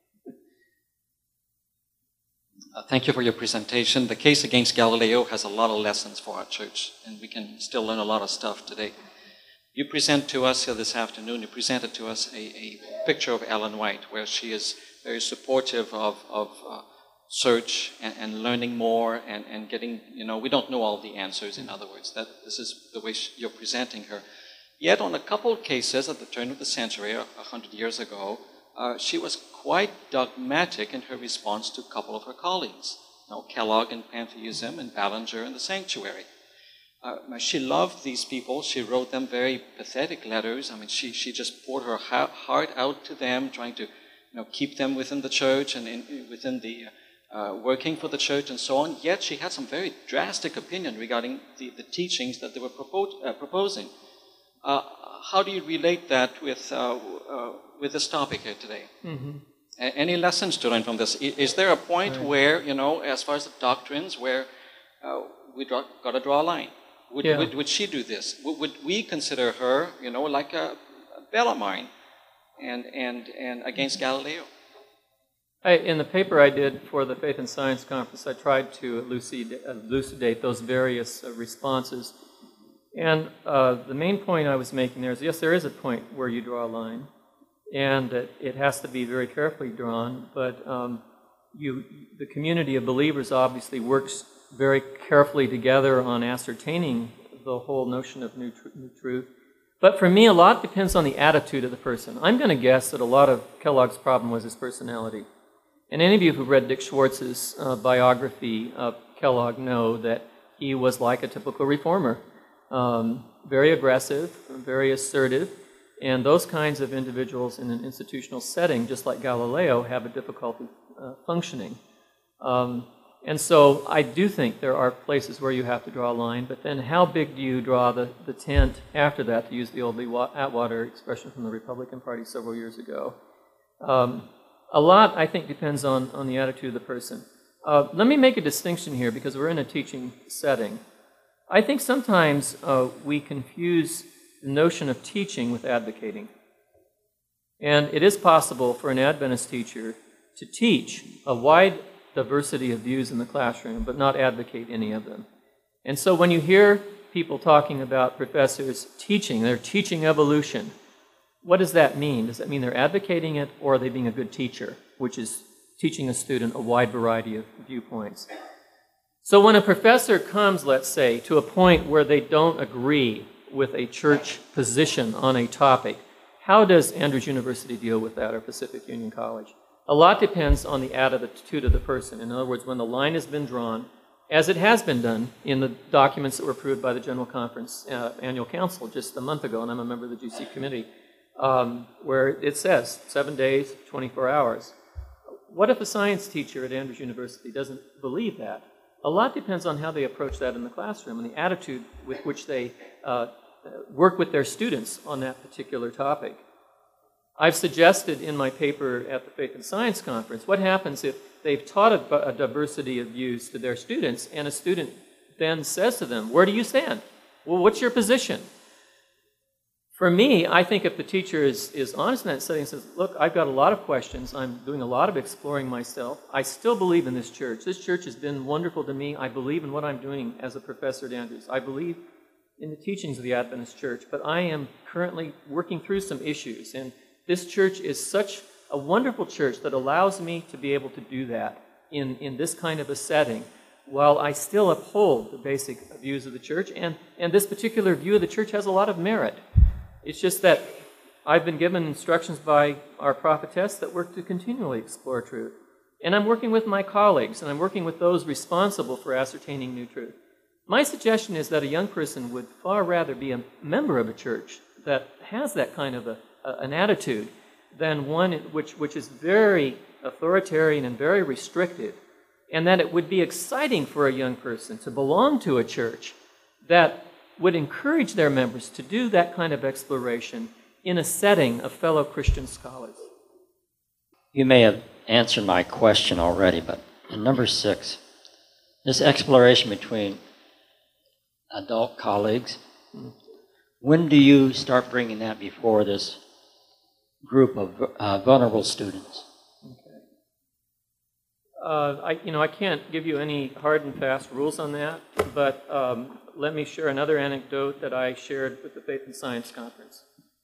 Uh, thank you for your presentation. The case against Galileo has a lot of lessons for our church, and we can still learn a lot of stuff today. You present to us here this afternoon, you presented to us a, a picture of Ellen White, where she is very supportive of, of uh, search and, and learning more and, and getting, you know, we don't know all the answers, in other words. That this is the way she, you're presenting her. Yet on a couple of cases at the turn of the century, a hundred years ago, uh, she was quite dogmatic in her response to a couple of her colleagues. You know, Kellogg and Pantheism and Ballinger and the Sanctuary. Uh, she loved these people. She wrote them very pathetic letters. I mean, she, she just poured her ha- heart out to them, trying to, you know, keep them within the church and in, within the uh, working for the church and so on. Yet she had some very drastic opinion regarding the, the teachings that they were propo- uh, proposing. Uh, how do you relate that with uh, uh, with this topic here today? Mm-hmm. A- any lessons to learn from this? I- is there a point right. where, you know, as far as the doctrines, where uh, we got to draw a line? Would, yeah. would, would she do this? Would, would we consider her, you know, like a, a Bellarmine and, and, and against Galileo? I, in the paper I did for the Faith and Science Conference, I tried to elucidate, elucidate those various uh, responses. And uh, the main point I was making there is, yes, there is a point where you draw a line, and it, it has to be very carefully drawn, but um, you, the community of believers obviously works very carefully together on ascertaining the whole notion of new, tr- new truth. But for me, a lot depends on the attitude of the person. I'm going to guess that a lot of Kellogg's problem was his personality. And any of you who've read Dick Schwartz's uh, biography of Kellogg know that he was like a typical reformer. Um, very aggressive, very assertive, and those kinds of individuals in an institutional setting, just like Galileo, have a difficulty uh, functioning. Um, and so I do think there are places where you have to draw a line, but then how big do you draw the, the tent after that, to use the old Lee Atwater expression from the Republican Party several years ago? Um, a lot, I think, depends on, on the attitude of the person. Uh, let me make a distinction here, because we're in a teaching setting. I think sometimes uh, we confuse the notion of teaching with advocating. And it is possible for an Adventist teacher to teach a wide diversity of views in the classroom, but not advocate any of them. And so when you hear people talking about professors teaching, they're teaching evolution, what does that mean? Does that mean they're advocating it, or are they being a good teacher, which is teaching a student a wide variety of viewpoints? So when a professor comes, let's say, to a point where they don't agree with a church position on a topic, how does Andrews University deal with that, or Pacific Union College? A lot depends on the attitude of the person. In other words, when the line has been drawn, as it has been done in the documents that were approved by the General Conference uh, Annual Council just a month ago, and I'm a member of the G C Committee, um, where it says seven days, twenty-four hours. What if a science teacher at Andrews University doesn't believe that? A lot depends on how they approach that in the classroom and the attitude with which they uh, work with their students on that particular topic. I've suggested in my paper at the Faith and Science Conference, what happens if they've taught a, a diversity of views to their students, and a student then says to them, where do you stand? Well, what's your position? For me, I think if the teacher is, is honest in that setting and says, look, I've got a lot of questions, I'm doing a lot of exploring myself, I still believe in this church. This church has been wonderful to me. I believe in what I'm doing as a professor at Andrews. I believe in the teachings of the Adventist Church, but I am currently working through some issues, and this church is such a wonderful church that allows me to be able to do that in, in this kind of a setting, while I still uphold the basic views of the church, and, and this particular view of the church has a lot of merit. It's just that I've been given instructions by our prophetess that we're to continually explore truth. And I'm working with my colleagues, and I'm working with those responsible for ascertaining new truth. My suggestion is that a young person would far rather be a member of a church that has that kind of a, a, an attitude than one which, which is very authoritarian and very restrictive, and that it would be exciting for a young person to belong to a church that would encourage their members to do that kind of exploration in a setting of fellow Christian scholars. You may have answered my question already, but in number six, this exploration between adult colleagues, mm-hmm. when do you start bringing that before this group of uh, vulnerable students? Okay. Uh, I, you know, I can't give you any hard and fast rules on that, but um, let me share another anecdote that I shared with the Faith and Science Conference.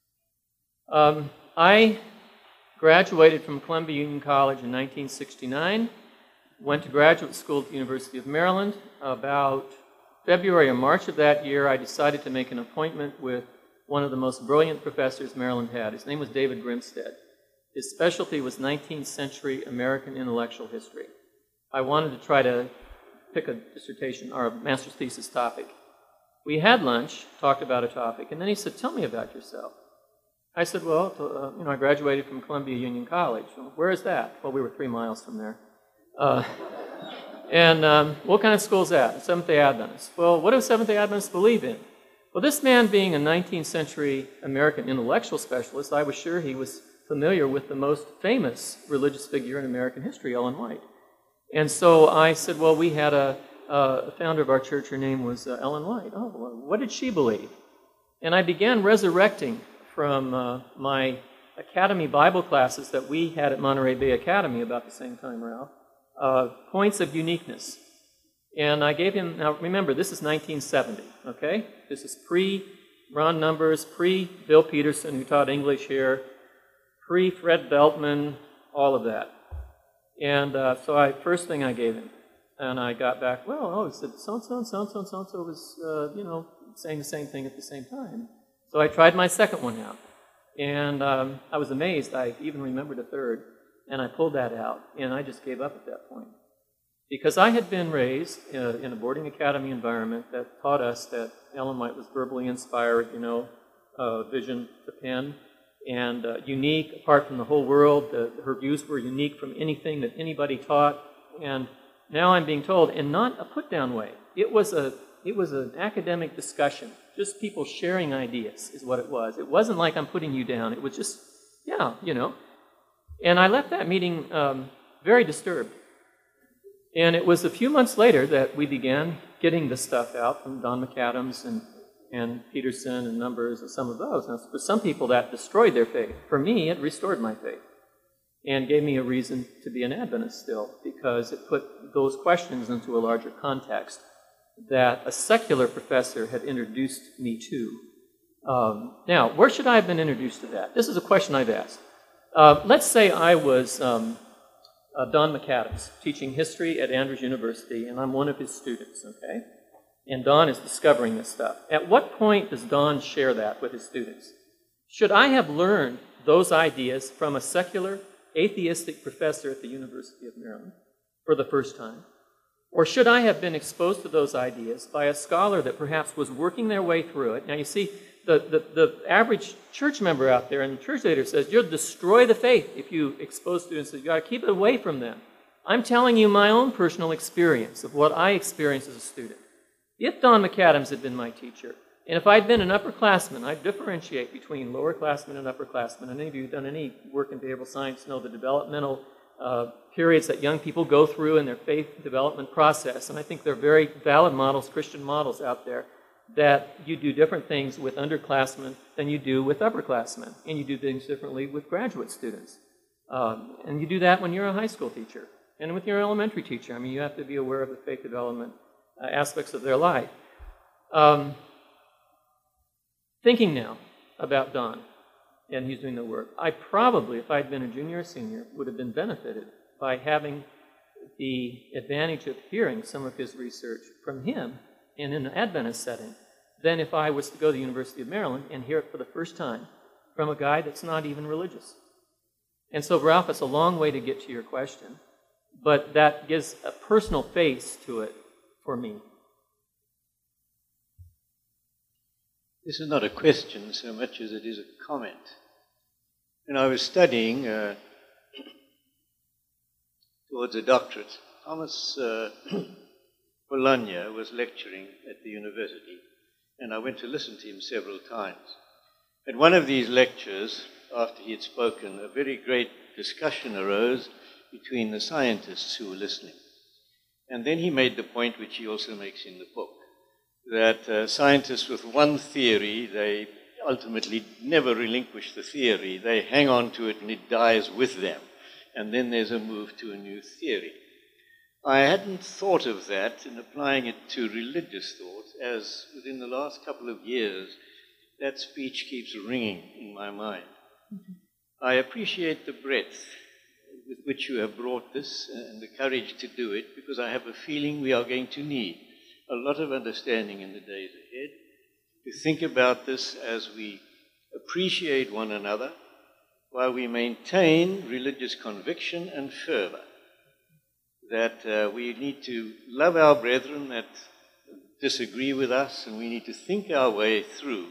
Um, I graduated from Columbia Union College in nineteen sixty-nine, went to graduate school at the University of Maryland. About February or March of that year, I decided to make an appointment with one of the most brilliant professors Maryland had. His name was David Grimstead. His specialty was nineteenth century American intellectual history. I wanted to try to pick a dissertation or a master's thesis topic. We had lunch, talked about a topic, and then he said, tell me about yourself. I said, well, uh, you know, I graduated from Columbia Union College. Well, where is that? Well, we were three miles from there. Uh, and um, what kind of school is that? Seventh-day Adventist. Well, what do Seventh-day Adventists believe in? Well, this man being a nineteenth century American intellectual specialist, I was sure he was familiar with the most famous religious figure in American history, Ellen White. And so I said, well, we had a, a founder of our church, her name was uh, Ellen White. Oh, well, what did she believe? And I began resurrecting from uh, my Academy Bible classes that we had at Monterey Bay Academy about the same time, Ralph, uh, points of uniqueness. And I gave him, now remember, this is nineteen seventy, okay? This is pre-Ron Numbers, pre-Bill Peterson, who taught English here, pre-Fred Beltman, all of that. And uh, so I, first thing I gave him, and I got back, well, oh, he said, so-and-so and so-and-so and so-and-so was, uh, you know, saying the same thing at the same time. So I tried my second one out, and um, I was amazed. I even remembered a third, and I pulled that out, and I just gave up at that point. Because I had been raised uh, in a boarding academy environment that taught us that Ellen White was verbally inspired, you know, uh, vision to pen, and uh, unique apart from the whole world. The, her views were unique from anything that anybody taught. And now I'm being told, in not a put-down way, it was a it was an academic discussion. Just people sharing ideas is what it was. It wasn't like I'm putting you down. It was just, yeah, you know. And I left that meeting um, very disturbed. And it was a few months later that we began getting the stuff out from Don McAdams and, and Peterson and Numbers and some of those. Now, for some people, that destroyed their faith. For me, it restored my faith and gave me a reason to be an Adventist still, because it put those questions into a larger context that a secular professor had introduced me to. Um, now, where should I have been introduced to that? This is a question I've asked. Uh, let's say I was um, uh, Don McAdams, teaching history at Andrews University, and I'm one of his students, okay? And Don is discovering this stuff. At what point does Don share that with his students? Should I have learned those ideas from a secular, atheistic professor at the University of Maryland for the first time? Or should I have been exposed to those ideas by a scholar that perhaps was working their way through it? Now, you see, the, the, the average church member out there and the church leader says, you'll destroy the faith if you expose students. You've got to keep it away from them. I'm telling you my own personal experience of what I experienced as a student. If Don McAdams had been my teacher, And if I'd been an upperclassman, I'd differentiate between lowerclassmen and upperclassmen. And any of you who've done any work in behavioral science know the developmental uh, periods that young people go through in their faith development process. And I think there are very valid models, Christian models out there, that you do different things with underclassmen than you do with upperclassmen. And you do things differently with graduate students. Um, and you do that when you're a high school teacher. And with your elementary teacher. I mean, you have to be aware of the faith development uh, aspects of their life. Um, Thinking now about Don, and he's doing the work, I probably, if I'd been a junior or senior, would have been benefited by having the advantage of hearing some of his research from him in an Adventist setting than if I was to go to the University of Maryland and hear it for the first time from a guy that's not even religious. And so, Ralph, it's a long way to get to your question, but that gives a personal face to it for me. This is not a question so much as it is a comment. When I was studying uh, towards a doctorate, Thomas uh, Bologna was lecturing at the university, and I went to listen to him several times. At one of these lectures, after he had spoken, a very great discussion arose between the scientists who were listening. And then he made the point which he also makes in the book, that uh, scientists with one theory, they ultimately never relinquish the theory. They hang on to it and it dies with them. And then there's a move to a new theory. I hadn't thought of that in applying it to religious thought, as within the last couple of years, that speech keeps ringing in my mind. Mm-hmm. I appreciate the breadth with which you have brought this and the courage to do it, because I have a feeling we are going to need a lot of understanding in the days ahead, to think about this as we appreciate one another while we maintain religious conviction and fervor, that uh, we need to love our brethren that disagree with us, and we need to think our way through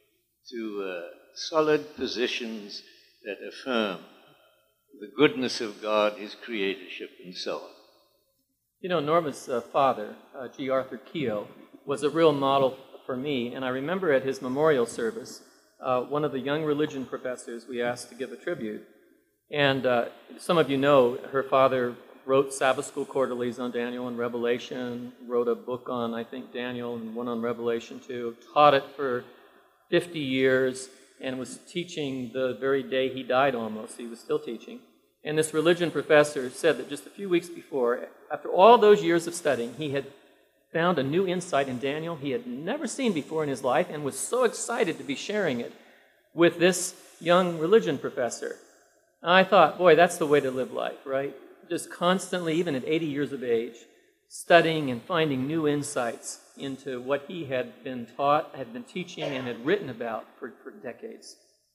to uh, solid positions that affirm the goodness of God, His creatorship, and so on. You know, Norma's uh, father, uh, G. Arthur Keogh, was a real model for me, and I remember at his memorial service, uh, one of the young religion professors we asked to give a tribute. And uh, some of you know her father wrote Sabbath School Quarterlies on Daniel and Revelation, wrote a book on, I think, Daniel and one on Revelation too, taught it for fifty years, and was teaching the very day he died almost. He was still teaching. And this religion professor said that just a few weeks before, after all those years of studying, he had found a new insight in Daniel he had never seen before in his life, and was so excited to be sharing it with this young religion professor. And I thought, boy, that's the way to live life, right? Just constantly, even at eighty years of age, studying and finding new insights into what he had been taught, had been teaching, and had written about for, for decades.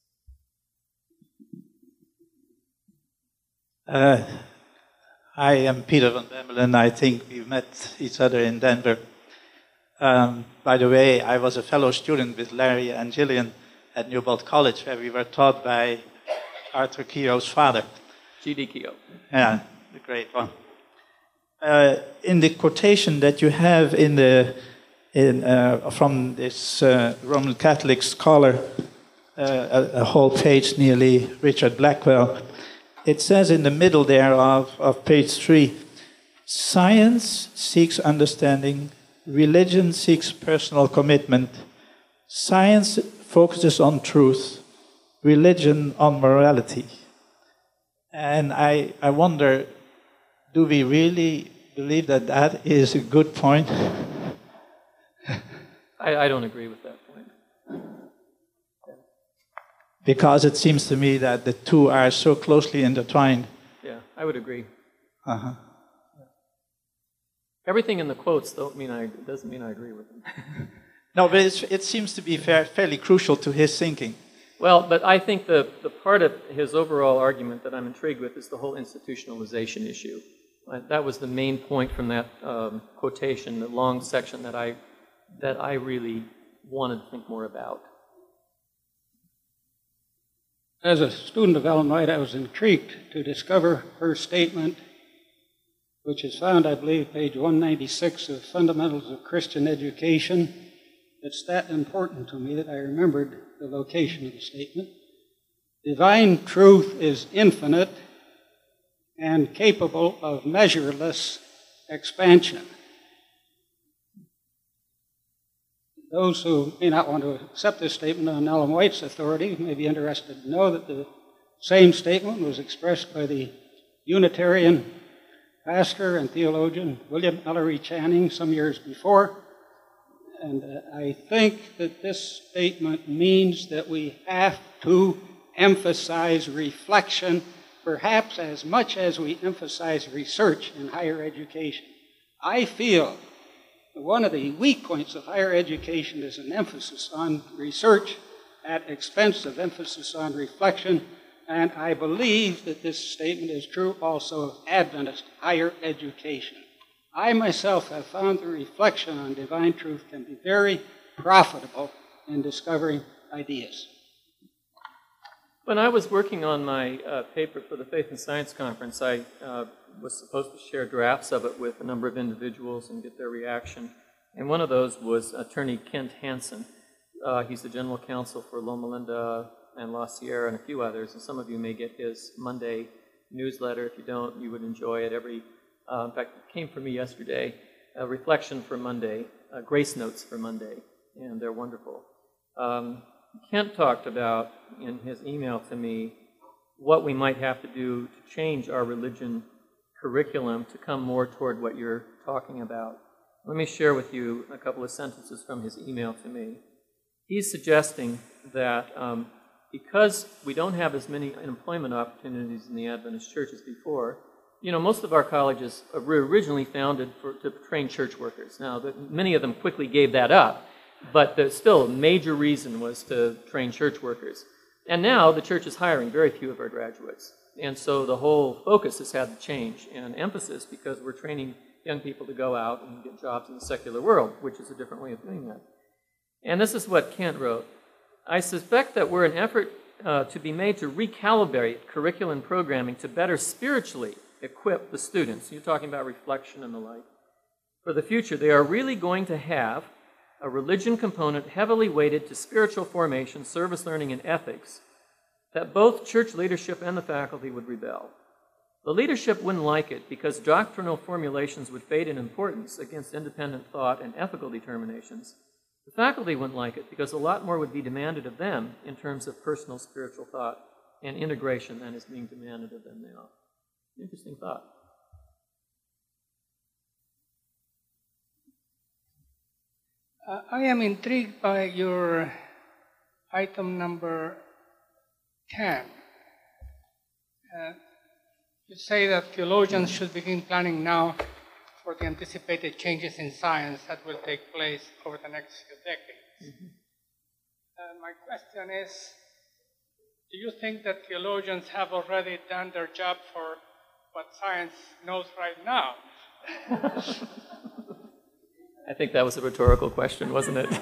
Uh, I am Peter van Bemmelen. I think we met each other in Denver. Um, by the way, I was a fellow student with Larry and Gillian at Newbold College, where we were taught by Arthur Keogh's father. G D Keogh. Yeah, the great one. Uh, in the quotation that you have in the in uh, from this uh, Roman Catholic scholar, uh, a, a whole page nearly, Richard Blackwell, it says in the middle there of, of page three, science seeks understanding, religion seeks personal commitment, science focuses on truth, religion on morality. And I, I wonder, do we really believe that that is a good point? I, I don't agree with that point. Because it seems to me that the two are so closely intertwined. Yeah, I would agree. Uh-huh. Everything in the quotes don't mean I, doesn't mean I agree with them. No, but it's, it seems to be fair, fairly crucial to his thinking. Well, but I think the, the part of his overall argument that I'm intrigued with is the whole institutionalization issue. That was the main point from that um, quotation, the long section that I, that I really wanted to think more about. As a student of Ellen White, I was intrigued to discover her statement, which is found, I believe, page one ninety-six of Fundamentals of Christian Education, it's that important to me that I remembered the location of the statement. Divine truth is infinite and capable of measureless expansion. Those who may not want to accept this statement on Ellen White's authority may be interested to know that the same statement was expressed by the Unitarian pastor and theologian William Ellery Channing some years before. And uh, I think that this statement means that we have to emphasize reflection, perhaps as much as we emphasize research in higher education. I feel that one of the weak points of higher education is an emphasis on research at expense of emphasis on reflection, and I believe that this statement is true also of Adventist higher education. I myself have found the reflection on divine truth can be very profitable in discovering ideas. When I was working on my uh, paper for the Faith and Science Conference, I uh, was supposed to share drafts of it with a number of individuals and get their reaction. And one of those was attorney Kent Hansen. Uh, he's the general counsel for Loma Linda and La Sierra and a few others. And some of you may get his Monday newsletter. If you don't, you would enjoy it. Every, uh, in fact, it came for me yesterday, a reflection for Monday, uh, grace notes for Monday, and they're wonderful. Um, Kent talked about, in his email to me, what we might have to do to change our religion curriculum to come more toward what you're talking about. Let me share with you a couple of sentences from his email to me. He's suggesting that um, because we don't have as many employment opportunities in the Adventist Church as before, you know, most of our colleges were originally founded for, to train church workers. Now, the, many of them quickly gave that up. But there's still a major reason was to train church workers. And now the church is hiring very few of our graduates. And so the whole focus has had to change and emphasis because we're training young people to go out and get jobs in the secular world, which is a different way of doing that. And this is what Kent wrote. I suspect that we're an effort uh, to be made to recalibrate curriculum programming to better spiritually equip the students. You're talking about reflection and the like. For the future, they are really going to have a religion component heavily weighted to spiritual formation, service learning, and ethics, that both church leadership and the faculty would rebel. The leadership wouldn't like it because doctrinal formulations would fade in importance against independent thought and ethical determinations. The faculty wouldn't like it because a lot more would be demanded of them in terms of personal spiritual thought and integration than is being demanded of them now. Interesting thought. Uh, I am intrigued by your item number ten. Uh, you say that theologians should begin planning now for the anticipated changes in science that will take place over the next few decades. Mm-hmm. Uh, my question is, do you think that theologians have already done their job for what science knows right now? I think that was a rhetorical question, wasn't it?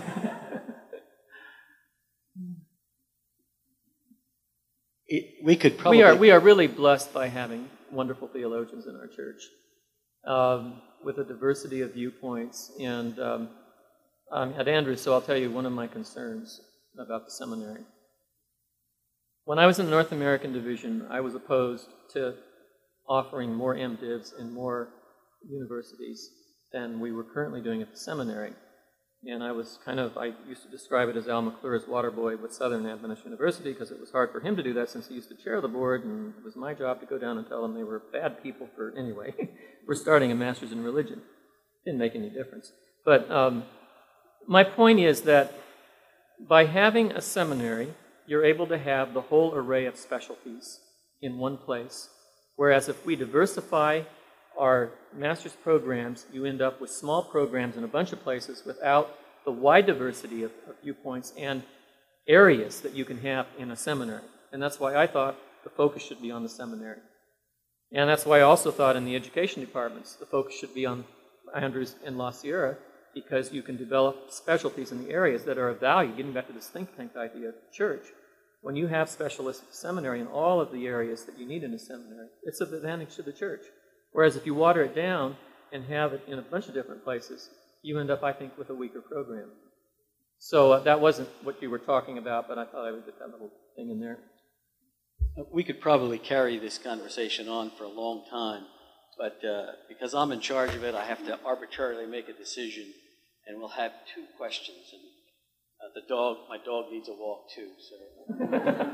it we could probably... We are, we are really blessed by having wonderful theologians in our church um, with a diversity of viewpoints. And um, I'm at Andrews, so I'll tell you one of my concerns about the seminary. When I was in the North American Division, I was opposed to offering more MDivs in more universities than we were currently doing at the seminary. And I was kind of, I used to describe it as Al McClure's water boy with Southern Adventist University because it was hard for him to do that since he used to chair the board, and it was my job to go down and tell them they were bad people for, anyway, for starting a master's in religion. Didn't make any difference. But um, my point is that by having a seminary, you're able to have the whole array of specialties in one place, whereas if we diversify our master's programs, you end up with small programs in a bunch of places without the wide diversity of, of viewpoints and areas that you can have in a seminary. And that's why I thought the focus should be on the seminary. And that's why I also thought in the education departments, the focus should be on Andrews and La Sierra, because you can develop specialties in the areas that are of value. Getting back to this think tank idea of the church, when you have specialists at the seminary in all of the areas that you need in a seminary, it's of advantage to the church. Whereas if you water it down and have it in a bunch of different places, you end up, I think, with a weaker program. So uh, that wasn't what you were talking about, but I thought I would get that little thing in there. We could probably carry this conversation on for a long time, but uh, because I'm in charge of it, I have to arbitrarily make a decision, and we'll have two questions. And uh, the dog, my dog needs a walk too. So.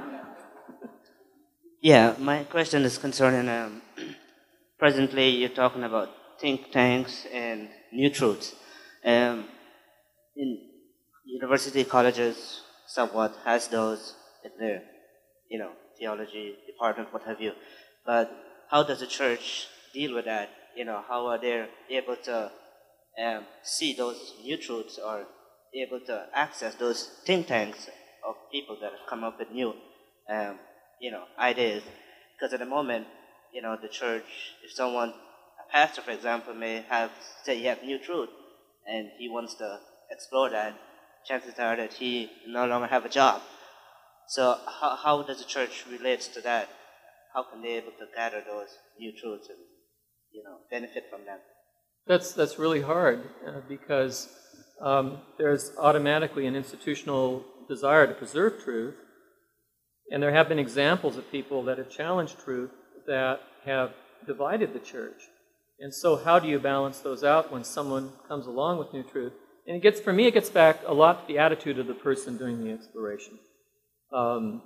Yeah, my question is concerning. Um, presently, you're talking about think tanks and new truths. Um, in university colleges, somewhat has those in their, you know, theology department, what have you. But how does the church deal with that? You know, how are they able to um, see those new truths or able to access those think tanks of people that have come up with new, um, you know, ideas? Because at the moment, you know, the church, if someone, a pastor, for example, may have, say, he have new truth, and he wants to explore that, chances are that he no longer have a job. So how, how does the church relate to that? How can they be able to gather those new truths and, you know, benefit from them? That's, that's really hard uh, because um, there's automatically an institutional desire to preserve truth, and there have been examples of people that have challenged truth that have divided the church. And so how do you balance those out when someone comes along with new truth? And it gets, for me, it gets back a lot to the attitude of the person doing the exploration. Um,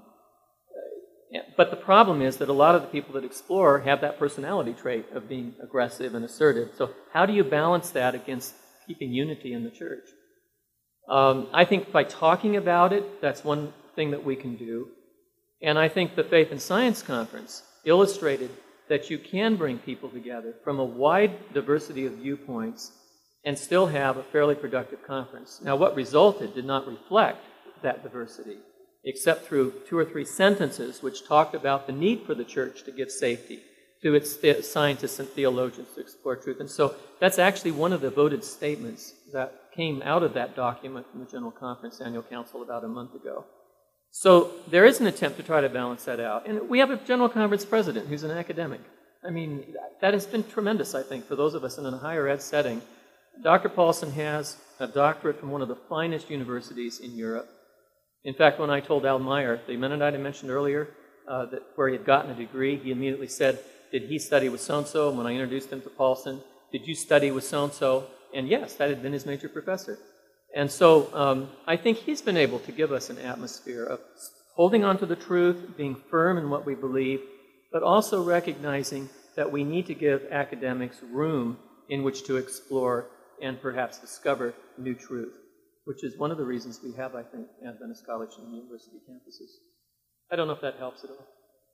but the problem is that a lot of the people that explore have that personality trait of being aggressive and assertive. So how do you balance that against keeping unity in the church? Um, I think by talking about it, that's one thing that we can do. And I think the Faith and Science Conference illustrated that you can bring people together from a wide diversity of viewpoints and still have a fairly productive conference. Now, what resulted did not reflect that diversity, except through two or three sentences which talked about the need for the church to give safety to its th- scientists and theologians to explore truth. And so that's actually one of the voted statements that came out of that document from the General Conference Annual Council about a month ago. So there is an attempt to try to balance that out. And we have a General Conference president who's an academic. I mean, that has been tremendous, I think, for those of us in a higher ed setting. Doctor Paulson has a doctorate from one of the finest universities in Europe. In fact, when I told Al Meyer, the Mennonite I mentioned earlier, uh, that where he had gotten a degree, he immediately said, did he study with so-and-so? And when I introduced him to Paulson, did you study with so-and-so? And yes, that had been his major professor. And so um, I think he's been able to give us an atmosphere of holding on to the truth, being firm in what we believe, but also recognizing that we need to give academics room in which to explore and perhaps discover new truth, which is one of the reasons we have, I think, Adventist college and university campuses. I don't know if that helps at all.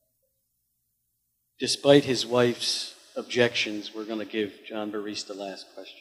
Despite his wife's objections, we're going to give John Baris the last question.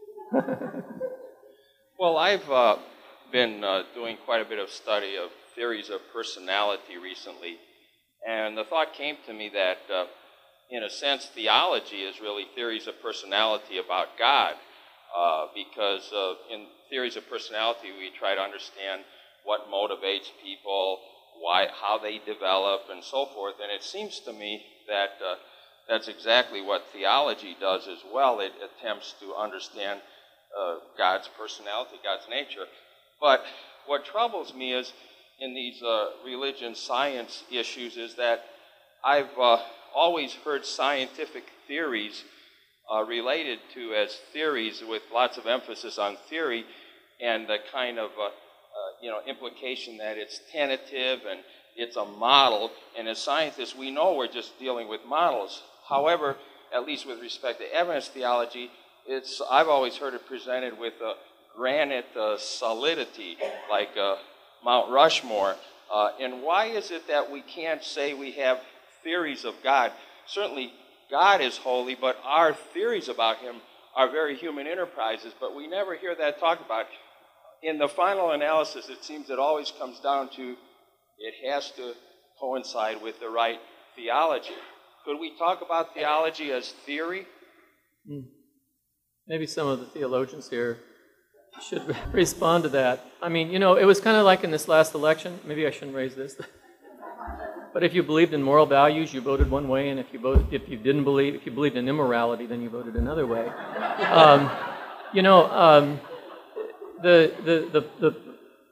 Well, I've uh, been uh, doing quite a bit of study of theories of personality recently, and the thought came to me that, uh, in a sense, theology is really theories of personality about God, uh, because uh, in theories of personality we try to understand what motivates people, why, how they develop, and so forth, and it seems to me that uh, that's exactly what theology does as well. It attempts to understand Uh, God's personality, God's nature. But what troubles me is in these uh, religion science issues is that I've uh, always heard scientific theories uh, related to as theories with lots of emphasis on theory and the kind of uh, uh, you know implication that it's tentative and it's a model. And as scientists, we know we're just dealing with models. However, at least with respect to Adventist theology, It's, I've always heard it presented with a granite uh, solidity, like uh, Mount Rushmore. Uh, and why is it that we can't say we have theories of God? Certainly, God is holy, but our theories about him are very human enterprises, but we never hear that talked about. In the final analysis, it seems it always comes down to it has to coincide with the right theology. Could we talk about theology as theory? Mm. Maybe some of the theologians here should respond to that. I mean, you know, it was kind of like in this last election. Maybe I shouldn't raise this. But if you believed in moral values, you voted one way, and if you voted, if you didn't believe, if you believed in immorality, then you voted another way. Um, you know, um, the, the the the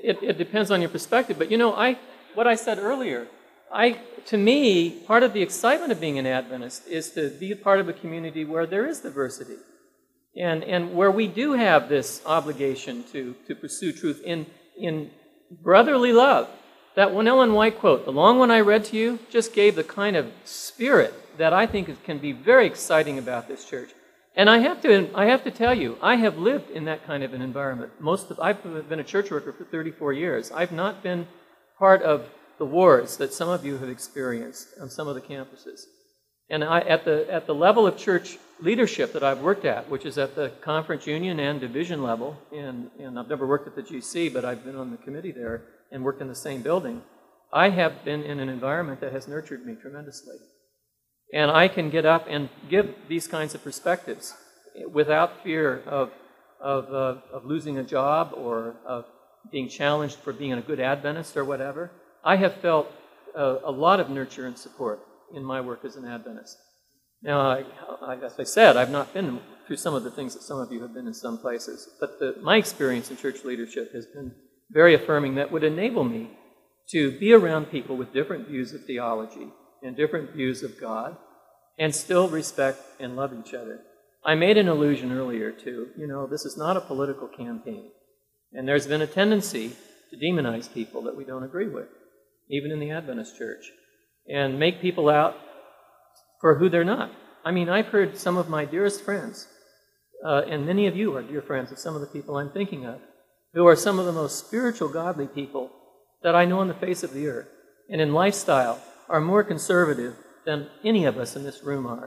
it, it depends on your perspective. But you know, I what I said earlier, I to me, part of the excitement of being an Adventist is to be a part of a community where there is diversity, and and where we do have this obligation to to pursue truth in in brotherly love. That one Ellen White quote, the long one I read to you, just gave the kind of spirit that I think is, can be very exciting about this church. And I have to, I have to tell you, I have lived in that kind of an environment. Most of, I've been a church worker for thirty-four years. I've not been part of the wars that some of you have experienced on some of the campuses. And I, at the at the level of church leadership that I've worked at, which is at the conference union and division level, and, and I've never worked at the G C, but I've been on the committee there and worked in the same building, I have been in an environment that has nurtured me tremendously. And I can get up and give these kinds of perspectives without fear of, of, uh, of losing a job or of being challenged for being a good Adventist or whatever. I have felt a, a lot of nurture and support in my work as an Adventist. Now, I, I, as I said, I've not been through some of the things that some of you have been in some places, but the, my experience in church leadership has been very affirming that would enable me to be around people with different views of theology and different views of God and still respect and love each other. I made an allusion earlier to, you know, this is not a political campaign, and there's been a tendency to demonize people that we don't agree with, even in the Adventist church, and make people out for who they're not. I mean, I've heard some of my dearest friends, uh, and many of you are dear friends of some of the people I'm thinking of, who are some of the most spiritual, godly people that I know on the face of the earth, and in lifestyle are more conservative than any of us in this room are,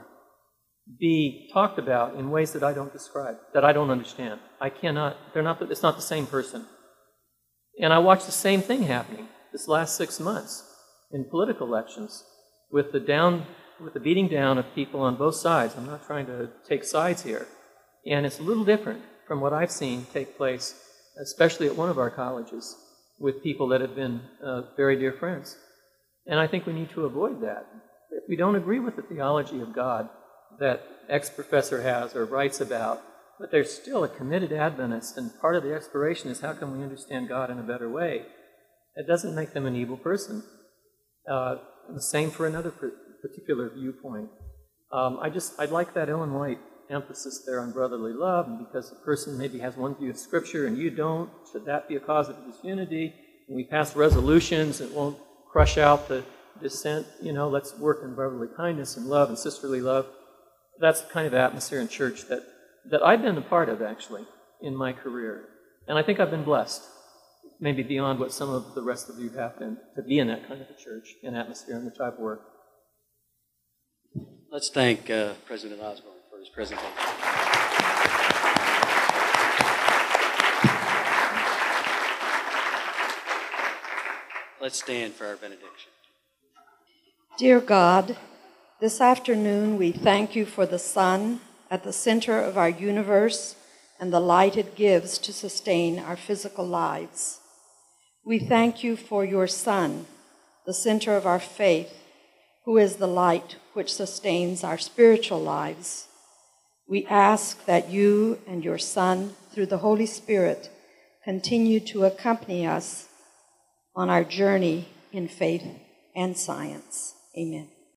be talked about in ways that I don't describe, that I don't understand. I cannot, they're not, it's not the same person. And I watched the same thing happening this last six months in political elections with the down, with the beating down of people on both sides. I'm not trying to take sides here. And it's a little different from what I've seen take place, especially at one of our colleges, with people that have been uh, very dear friends. And I think we need to avoid that. If we don't agree with the theology of God that X professor has or writes about, but they're still a committed Adventist, and part of the exploration is how can we understand God in a better way, it doesn't make them an evil person. Uh, the same for another particular viewpoint. Um, I just, I'd like that Ellen White emphasis there on brotherly love, and because the person maybe has one view of Scripture and you don't, should that be a cause of disunity? And we pass resolutions that won't crush out the dissent, you know, let's work in brotherly kindness and love and sisterly love. That's the kind of atmosphere in church that, that I've been a part of, actually, in my career. And I think I've been blessed, maybe beyond what some of the rest of you have been, to be in that kind of a church and atmosphere in which I've worked. Let's thank uh, President Osborne for his presentation. Let's stand for our benediction. Dear God, this afternoon we thank you for the sun at the center of our universe and the light it gives to sustain our physical lives. We thank you for your Son, the center of our faith, who is the light which sustains our spiritual lives. We ask that you and your Son, through the Holy Spirit, continue to accompany us on our journey in faith and science. Amen.